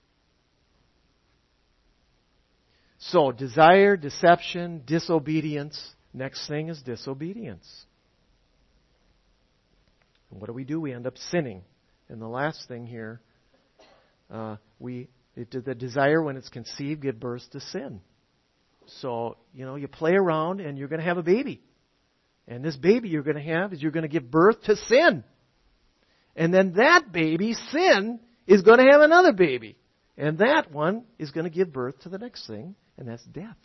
So, desire, deception, disobedience. Next thing is disobedience. And what do? We end up sinning. And the last thing here, the desire, when it's conceived, gives birth to sin. So, you play around and you're going to have a baby. And this baby you're going to have you're going to give birth to sin. And then that baby, sin, is going to have another baby. And that one is going to give birth to the next thing, and that's death.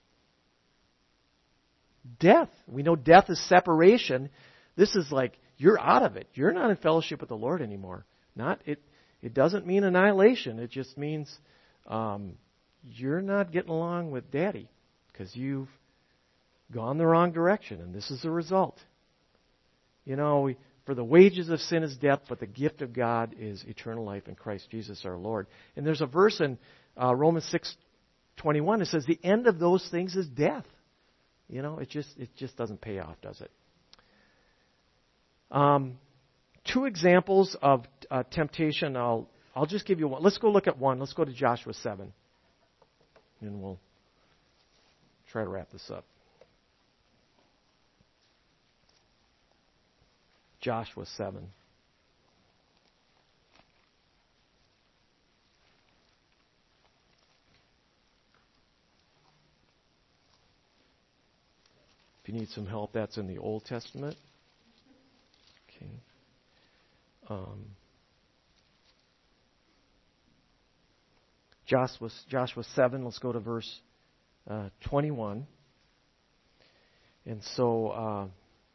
Death. We know death is separation. This is like, you're out of it. You're not in fellowship with the Lord anymore. It doesn't mean annihilation. It just means you're not getting along with Daddy because you've gone the wrong direction, and this is the result. For the wages of sin is death, but the gift of God is eternal life in Christ Jesus our Lord. And there's a verse in Romans 6:21 that says the end of those things is death. It just doesn't pay off, does it? Two examples of temptation. I'll just give you one. Let's go look at one. Let's go to Joshua 7, and we'll try to wrap this up. Joshua 7. If you need some help, that's in the Old Testament. Okay. Joshua 7, let's go to verse 21. And so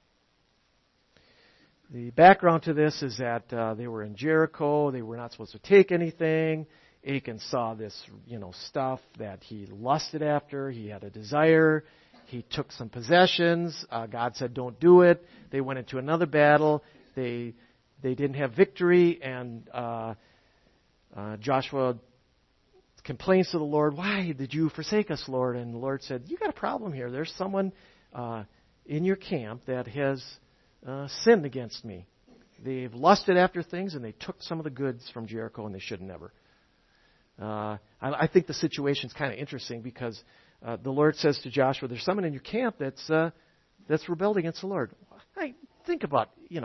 the background to this is that they were in Jericho. They were not supposed to take anything. Achan saw this, stuff that he lusted after. He had a desire. He took some possessions. God said, don't do it. They went into another battle. They didn't have victory. And Joshua complains to the Lord, why did you forsake us, Lord? And the Lord said, you got a problem here. There's someone in your camp that has sinned against me. They've lusted after things, and they took some of the goods from Jericho, and they should never. I think the situation's kind of interesting because the Lord says to Joshua, there's someone in your camp that's rebelled against the Lord. Think about,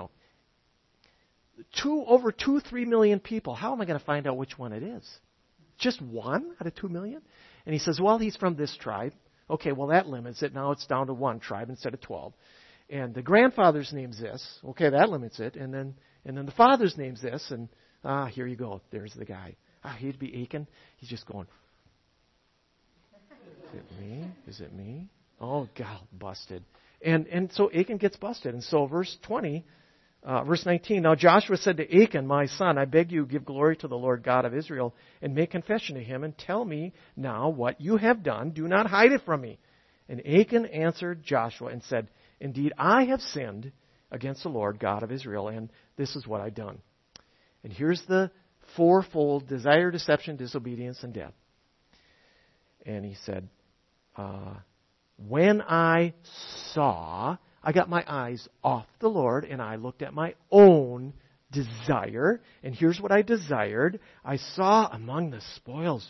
over 2-3 million people. How am I going to find out which one it is? Just one out of 2 million? And he says, well, he's from this tribe. Okay, well, that limits it. Now it's down to one tribe instead of 12. And the grandfather's name's this. Okay, that limits it. And then the father's name's this. And here you go. There's the guy. He'd be Achan. He's just going, is it me? Is it me? Oh, God, busted. And so Achan gets busted. And so verse 19, now Joshua said to Achan, my son, I beg you, give glory to the Lord God of Israel and make confession to him and tell me now what you have done. Do not hide it from me. And Achan answered Joshua and said, indeed, I have sinned against the Lord God of Israel, and this is what I've done. And here's the fourfold: desire, deception, disobedience, and death. And he said, when I got my eyes off the Lord, and I looked at my own desire, and here's what I desired. I saw among the spoils,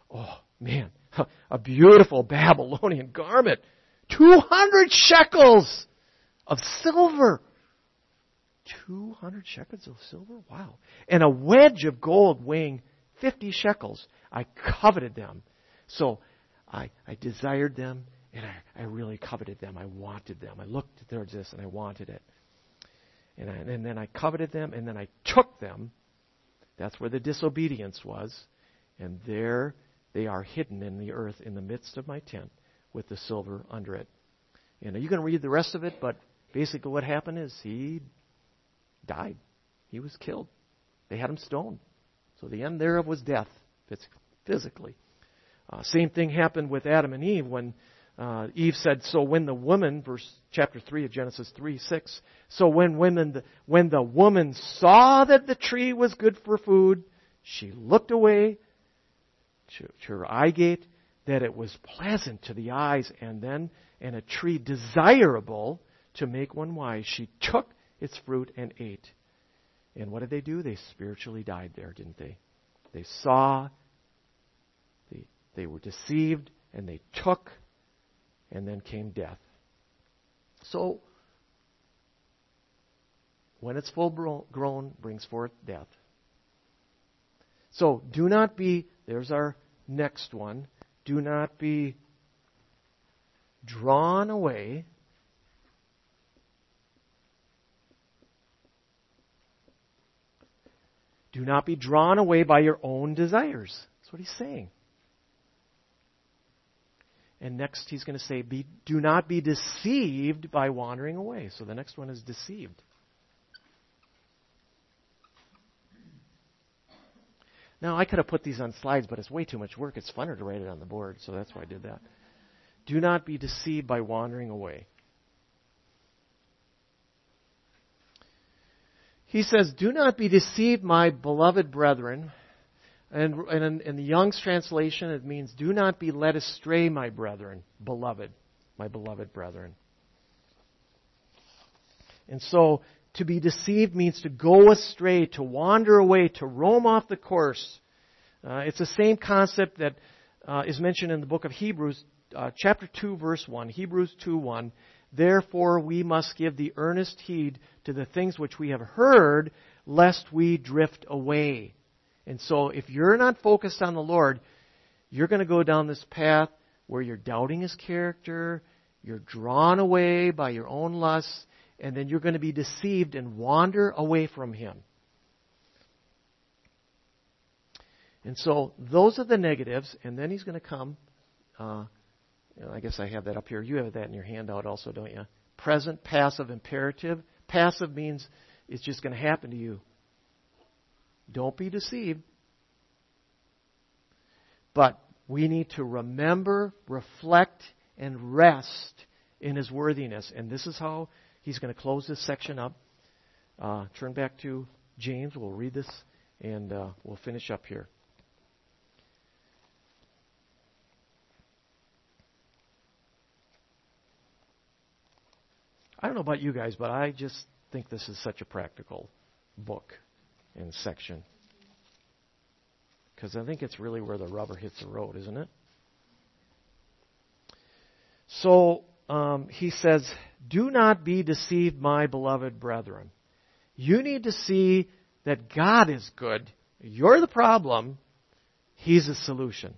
a beautiful Babylonian garment, 200 shekels of silver. 200 shekels of silver? Wow. And a wedge of gold weighing 50 shekels. I coveted them. So I desired them, and I really coveted them. I wanted them. I looked towards this, and I wanted it. And then I coveted them, and then I took them. That's where the disobedience was. And there they are hidden in the earth in the midst of my tent with the silver under it. And you can read the rest of it, but basically what happened is he died. He was killed. They had him stoned. So the end thereof was death, physically. Same thing happened with Adam and Eve when Eve said, so when the woman, chapter 3 of Genesis 3:6, so when the woman saw that the tree was good for food, she looked away to her eye gate, that it was pleasant to the eyes, and a tree desirable to make one wise. She took its fruit and ate. And what did they do? They spiritually died there, didn't they? They saw, they were deceived, and they took, and then came death. So, when it's full grown, brings forth death. So, do not be, there's our next one, do not be drawn away by your own desires. That's what he's saying. And next he's going to say, do not be deceived by wandering away. So the next one is deceived. Now, I could have put these on slides, but it's way too much work. It's funner to write it on the board, so that's why I did that. Do not be deceived by wandering away. He says, do not be deceived, my beloved brethren. And in the Young's translation, it means, do not be led astray, my brethren, beloved, my beloved brethren. And so, to be deceived means to go astray, to wander away, to roam off the course. It's the same concept that is mentioned in the book of Hebrews, chapter 2, verse 1, Hebrews 2:1. Therefore we must give the earnest heed to the things which we have heard, lest we drift away. And so if you're not focused on the Lord, you're going to go down this path where you're doubting His character, you're drawn away by your own lusts, and then you're going to be deceived and wander away from Him. And so those are the negatives, and then he's going to come. I guess I have that up here. You have that in your handout also, don't you? Present, passive, imperative. Passive means it's just going to happen to you. Don't be deceived. But we need to remember, reflect, and rest in His worthiness. And this is how he's going to close this section up. Turn back to James. We'll read this, and we'll finish up here. I don't know about you guys, but I just think this is such a practical book and section. Because I think it's really where the rubber hits the road, isn't it? So he says, do not be deceived, my beloved brethren. You need to see that God is good. You're the problem. He's the solution.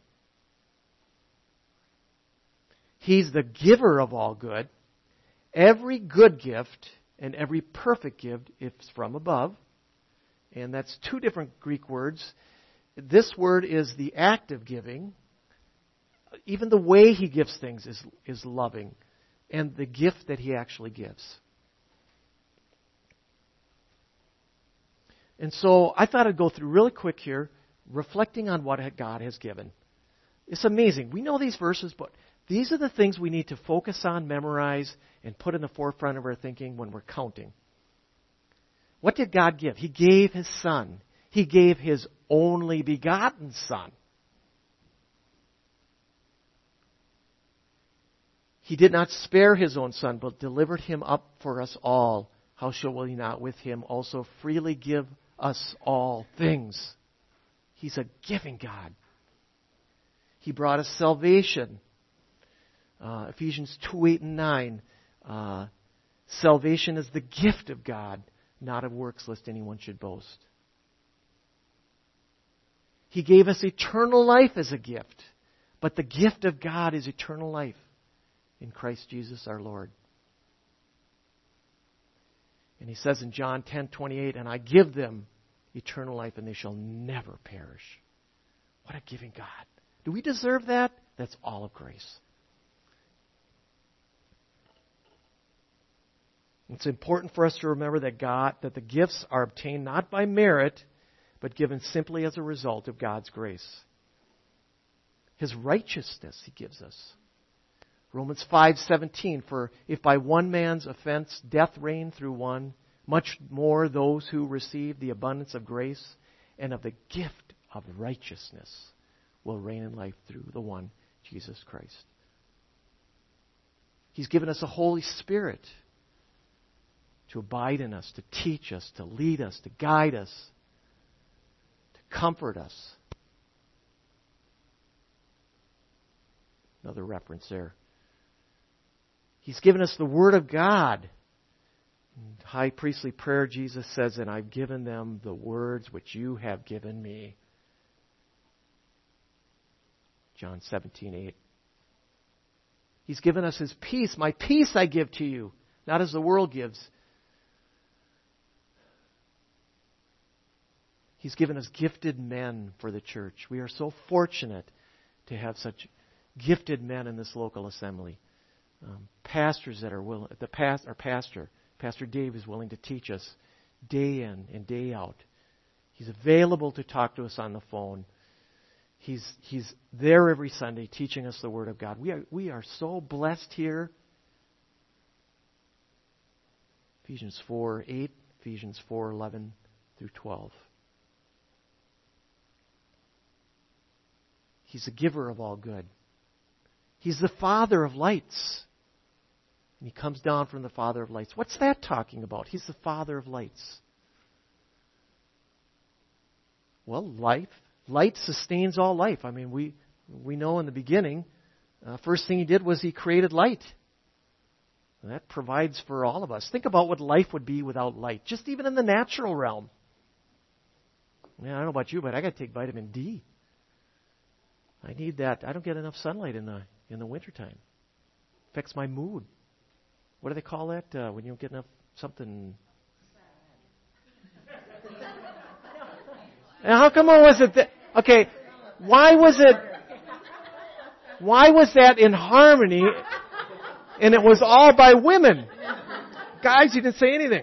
He's the giver of all good. Every good gift and every perfect gift is from above. And that's two different Greek words. This word is the act of giving. Even the way He gives things is loving. And the gift that He actually gives. And so I thought I'd go through really quick here, reflecting on what God has given. It's amazing. We know these verses, but these are the things we need to focus on, memorize, and put in the forefront of our thinking when we're counting. What did God give? He gave His Son. He gave His only begotten Son. He did not spare His own Son, but delivered Him up for us all. How shall He not with Him also freely give us all things? He's a giving God. He brought us salvation. Ephesians 2:8 and 9. Salvation is the gift of God, not of works, lest anyone should boast. He gave us eternal life as a gift. But the gift of God is eternal life in Christ Jesus our Lord. And He says in John 10:28, and I give them eternal life, and they shall never perish. What a giving God. Do we deserve that? That's all of grace. It's important for us to remember that the gifts are obtained not by merit, but given simply as a result of God's grace. His righteousness He gives us. Romans 5:17, for if by one man's offense death reigned through one, much more those who receive the abundance of grace and of the gift of righteousness will reign in life through the one, Jesus Christ. He's given us a Holy Spirit to abide in us, to teach us, to lead us, to guide us, to comfort us. Another reference there. He's given us the Word of God. In high priestly prayer, Jesus says, and I've given them the words which you have given me. John 17:8. He's given us His peace. My peace I give to you, not as the world gives. He's given us gifted men for the church. We are so fortunate to have such gifted men in this local assembly. Pastors that are willing. Our pastor, Pastor Dave, is willing to teach us day in and day out. He's available to talk to us on the phone. He's there every Sunday teaching us the Word of God. We are so blessed here. Ephesians 4:8, Ephesians 4:11 through 12. He's the giver of all good. He's the Father of lights. And He comes down from the Father of lights. What's that talking about? He's the Father of lights. Well, light sustains all life. I mean, we know in the beginning, first thing He did was He created light. And that provides for all of us. Think about what life would be without light, just even in the natural realm. I don't know about you, but I got to take vitamin D. I need that. I don't get enough sunlight in the wintertime. Affects my mood. What do they call that when you don't get enough something? And how come was it that? Okay, Why was that in harmony and it was all by women? Guys, you didn't say anything.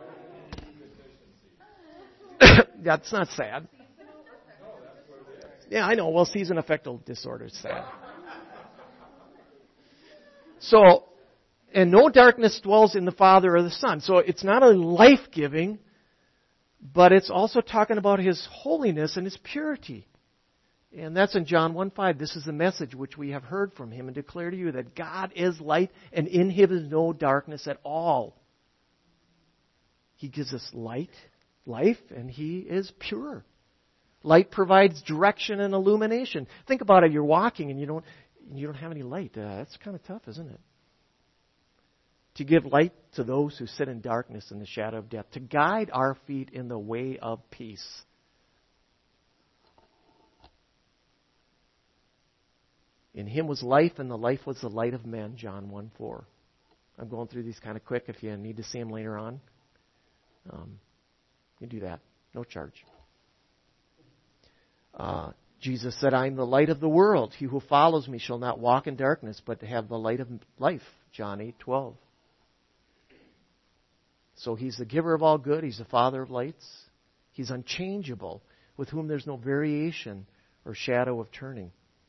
That's not sad. Yeah, I know. Well, season affective disorder is sad. So, and no darkness dwells in the Father or the Son. So it's not only life-giving, but it's also talking about His holiness and His purity. And that's in John 1:5. This is the message which we have heard from Him and declare to you, that God is light and in Him is no darkness at all. He gives us light, life, and He is pure. Light provides direction and illumination. Think about it. You're walking and you don't have any light. That's kind of tough, isn't it? To give light to those who sit in darkness and the shadow of death. To guide our feet in the way of peace. In Him was life, and the life was the light of men. John 1:4. I'm going through these kind of quick. If you need to see them later on, you do that. No charge. Jesus said, I am the light of the world. He who follows me shall not walk in darkness, but have the light of life. John 8:12. So He's the giver of all good. He's the Father of lights. He's unchangeable, with whom there's no variation or shadow of turning.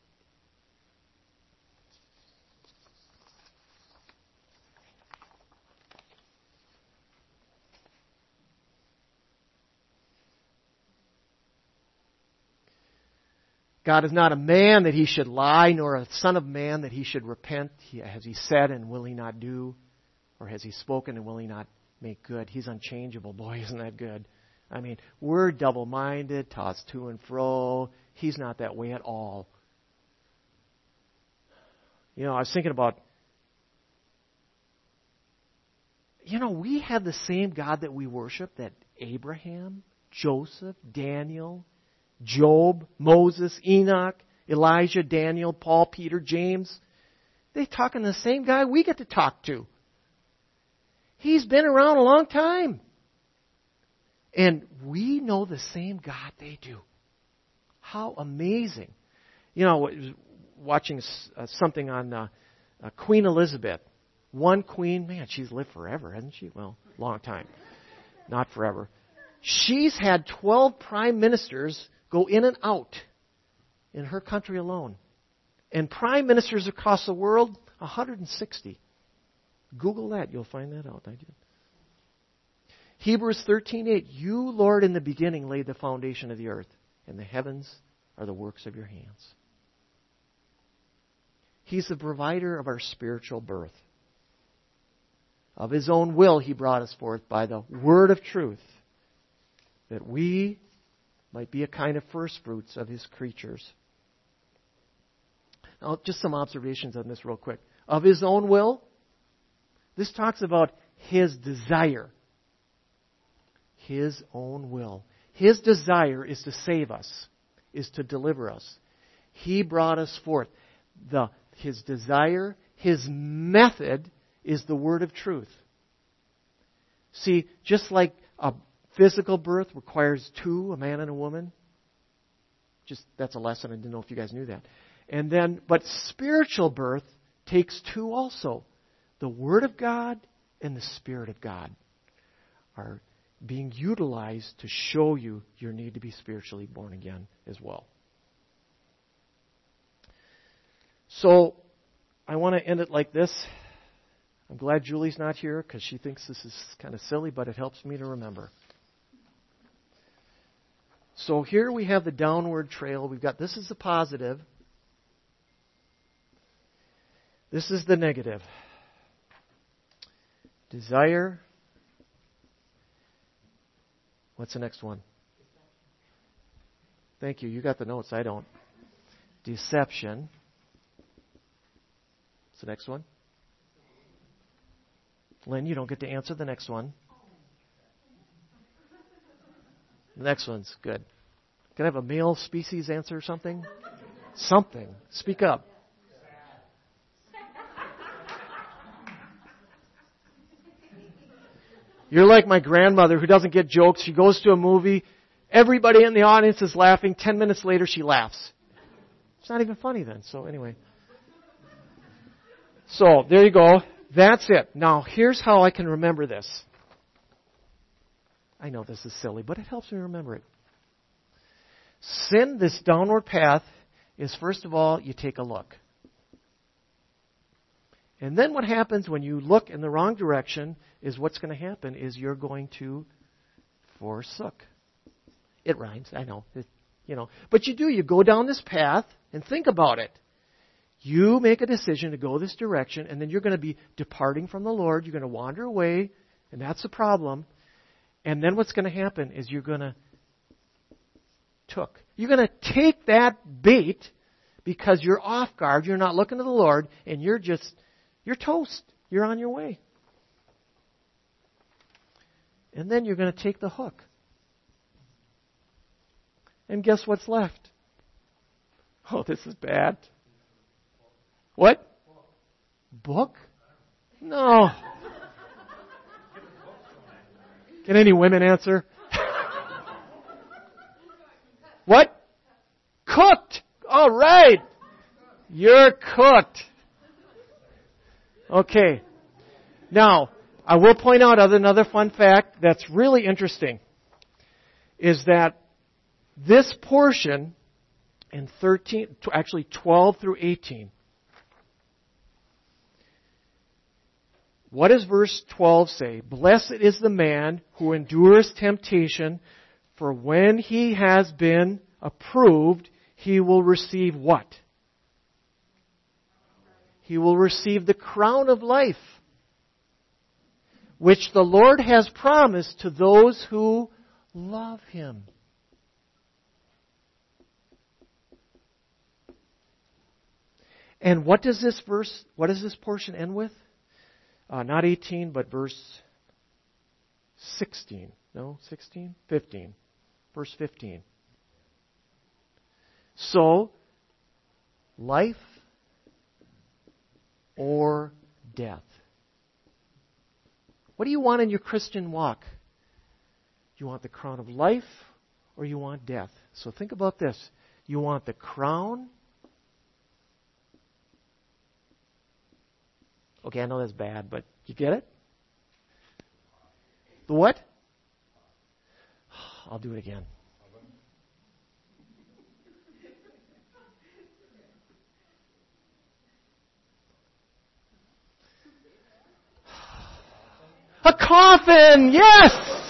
God is not a man that He should lie, nor a son of man that He should repent. Has He said, and will He not do? Or has He spoken, and will He not make good? He's unchangeable. Boy, isn't that good. I mean, we're double-minded, tossed to and fro. He's not that way at all. I was thinking about, we have the same God that we worship that Abraham, Joseph, Daniel, Job, Moses, Enoch, Elijah, Daniel, Paul, Peter, James. They're talking to the same guy we get to talk to. He's been around a long time. And we know the same God they do. How amazing. Watching something on Queen Elizabeth. One queen, man, she's lived forever, hasn't she? Well, long time. Not forever. She's had 12 prime ministers go in and out in her country alone. And prime ministers across the world, 160. Google that. You'll find that out. I did. Hebrews 13:8. You, Lord, in the beginning laid the foundation of the earth, and the heavens are the works of your hands. He's the provider of our spiritual birth. Of His own will, He brought us forth by the word of truth, that we might be a kind of first fruits of His creatures. Now, just some observations on this real quick. Of His own will, this talks about His desire. His own will. His desire is to save us, is to deliver us. He brought us forth. His desire, His method is the word of truth. See, just like a physical birth requires two, a man and a woman. That's a lesson. I didn't know if you guys knew that. But spiritual birth takes two also. The Word of God and the Spirit of God are being utilized to show you your need to be spiritually born again as well. So, I want to end it like this. I'm glad Julie's not here because she thinks this is kind of silly, but it helps me to remember. So here we have the downward trail. This is the positive. This is the negative. Desire. What's the next one? Thank you. You got the notes. I don't. Deception. What's the next one? Lynn, you don't get to answer the next one. The next one's good. Can I have a male species answer something? Something. Speak up. You're like my grandmother who doesn't get jokes. She goes to a movie. Everybody in the audience is laughing. 10 minutes later, she laughs. It's not even funny then. So anyway. So there you go. That's it. Now here's how I can remember this. I know this is silly, but it helps me remember it. Sin, this downward path, is first of all, you take a look. And then what happens when you look in the wrong direction is what's going to happen is you're going to forsook. It rhymes, I know. But you go down this path and think about it. You make a decision to go this direction, and then you're going to be departing from the Lord. You're going to wander away, and that's the problem. And then what's going to happen is you're going to take that bait because you're off guard, you're not looking to the Lord, and you're toast. You're on your way. And then you're going to take the hook. And guess what's left? Oh, this is bad. What? Book? No. Can any women answer? What? Cooked. All right. You're cooked. Okay. Now, I will point out another fun fact that's really interesting is that this portion in 12 through 18. What does verse 12 say? Blessed is the man who endures temptation, for when he has been approved, he will receive what? He will receive the crown of life, which the Lord has promised to those who love Him. And what does this portion end with? Not 18, but verse 16. No, 16? 15. Verse 15. So, life or death? What do you want in your Christian walk? Do you want the crown of life or you want death? So think about this. You want the crown? Okay, I know that's bad, but you get it? The what? I'll do it again. A coffin! Yes!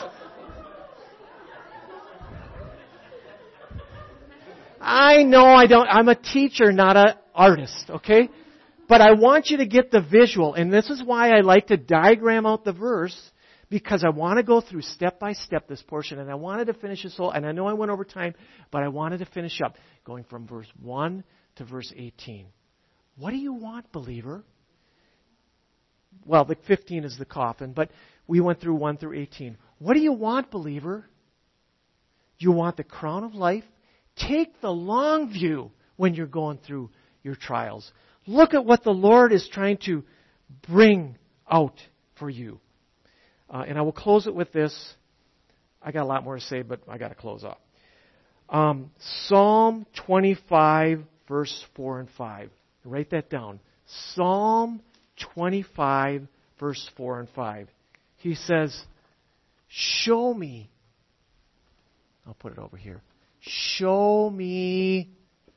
I know I'm a teacher, not an artist, okay? But I want you to get the visual, and this is why I like to diagram out the verse, because I want to go through step by step this portion, and I wanted to finish this whole, and I know I went over time, but I wanted to finish up, going from verse 1 to verse 18. What do you want, believer? Well, the 15 is the coffin, but we went through 1 through 18. What do you want, believer? You want the crown of life? Take the long view when you're going through your trials. Look at what the Lord is trying to bring out for you. And I will close it with this. I got a lot more to say, but I got to close up. Psalm 25, verse 4 and 5. Write that down. Psalm 25, verse 4 and 5. He says, show me. I'll put it over here. Show me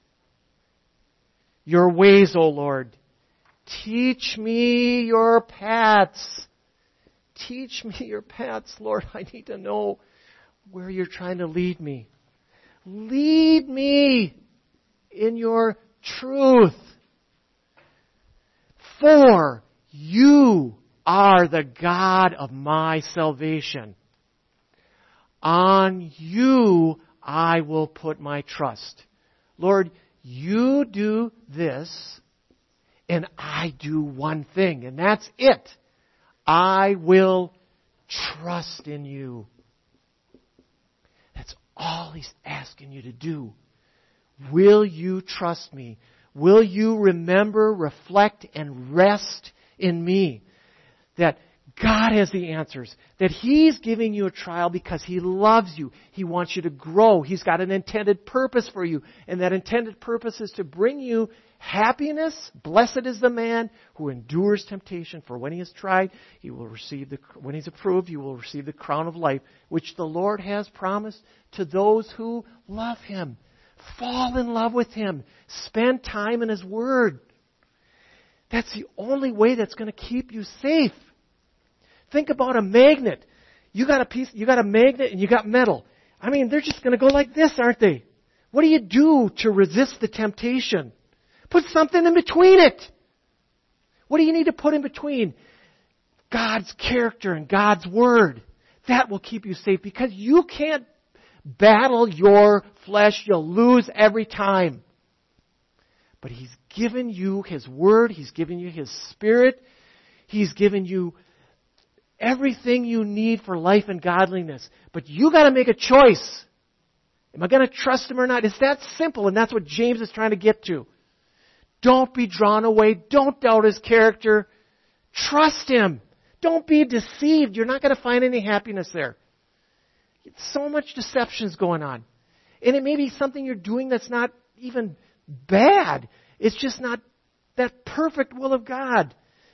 your ways, O Lord. Teach me your paths. Teach me your paths, Lord. I need to know where you're trying to lead me. Lead me in your truth. For you are the God of my salvation. On you I will put my trust. Lord, you do this, and I do one thing, and that's it. I will trust in you. That's all He's asking you to do. Will you trust me? Will you remember, reflect, and rest in me? That God has the answers. That He's giving you a trial because He loves you. He wants you to grow. He's got an intended purpose for you. And that intended purpose is to bring you happiness. Blessed is the man who endures temptation. For when he is tried, when he's approved, he will receive the crown of life, which the Lord has promised to those who love Him. Fall in love with Him. Spend time in His Word. That's the only way that's going to keep you safe. Think about a magnet. You got a magnet and you got metal. I mean, they're just going to go like this, aren't they? What do you do to resist the temptation? Put something in between it. What do you need to put in between? God's character and God's Word. That will keep you safe because you can't battle your flesh. You'll lose every time. But He's given you His Word. He's given you His Spirit. He's given you everything you need for life and godliness. But you got to make a choice. Am I going to trust Him or not? It's that simple, and that's what James is trying to get to. Don't be drawn away. Don't doubt His character. Trust Him. Don't be deceived. You're not going to find any happiness there. So much deception is going on. And it may be something you're doing that's not even bad. It's just not that perfect will of God.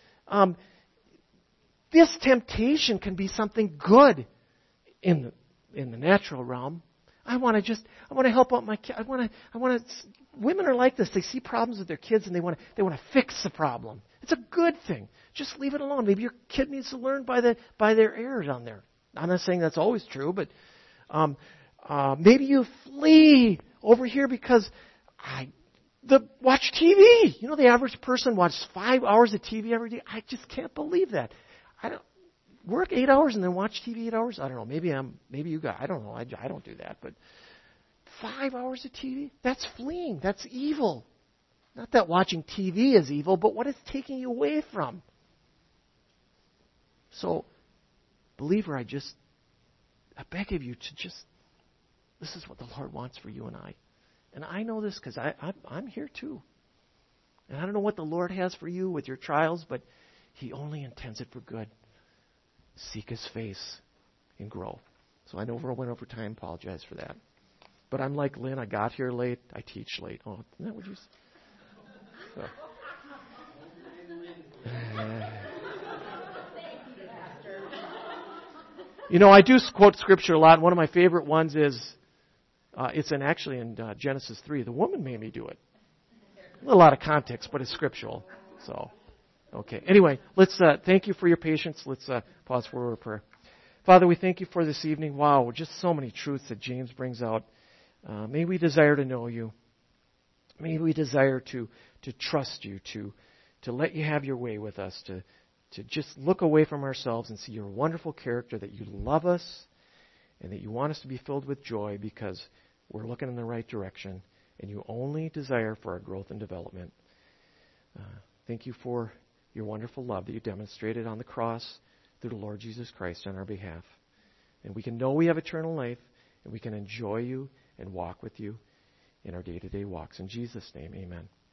This temptation can be something good in the natural realm. I want to help out my kids. Women are like this. They see problems with their kids and they want to fix the problem. It's a good thing. Just leave it alone. Maybe your kid needs to learn by their errors on there. I'm not saying that's always true, but maybe you flee over here because watch TV. You know, the average person watches 5 hours of TV every day. I just can't believe that. I don't work 8 hours and then watch TV 8 hours. I don't know. Maybe you got. I don't know. I don't do that. But 5 hours of TV? That's fleeing. That's evil. Not that watching TV is evil, but what it's taking you away from. So, believer, I beg of you to this is what the Lord wants for you and I. And I know this because I'm here too. And I don't know what the Lord has for you with your trials, but He only intends it for good. Seek His face and grow. So I know we went over time. Apologize for that. But I'm like Lynn. I got here late. I teach late. Oh, isn't that what you said? So. You know, I do quote Scripture a lot. One of my favorite ones is, it's actually in Genesis 3. The woman made me do it. A lot of context, but it's scriptural. So, okay. Anyway, let's thank you for your patience. Let's pause for a prayer. Father, we thank you for this evening. Wow, just so many truths that James brings out. May we desire to know you. May we desire to trust you, to let you have your way with us, to just look away from ourselves and see your wonderful character, that you love us and that you want us to be filled with joy because we're looking in the right direction and you only desire for our growth and development. Thank you for your wonderful love that you demonstrated on the cross through the Lord Jesus Christ on our behalf. And we can know we have eternal life and we can enjoy you and walk with you in our day-to-day walks. In Jesus' name, amen.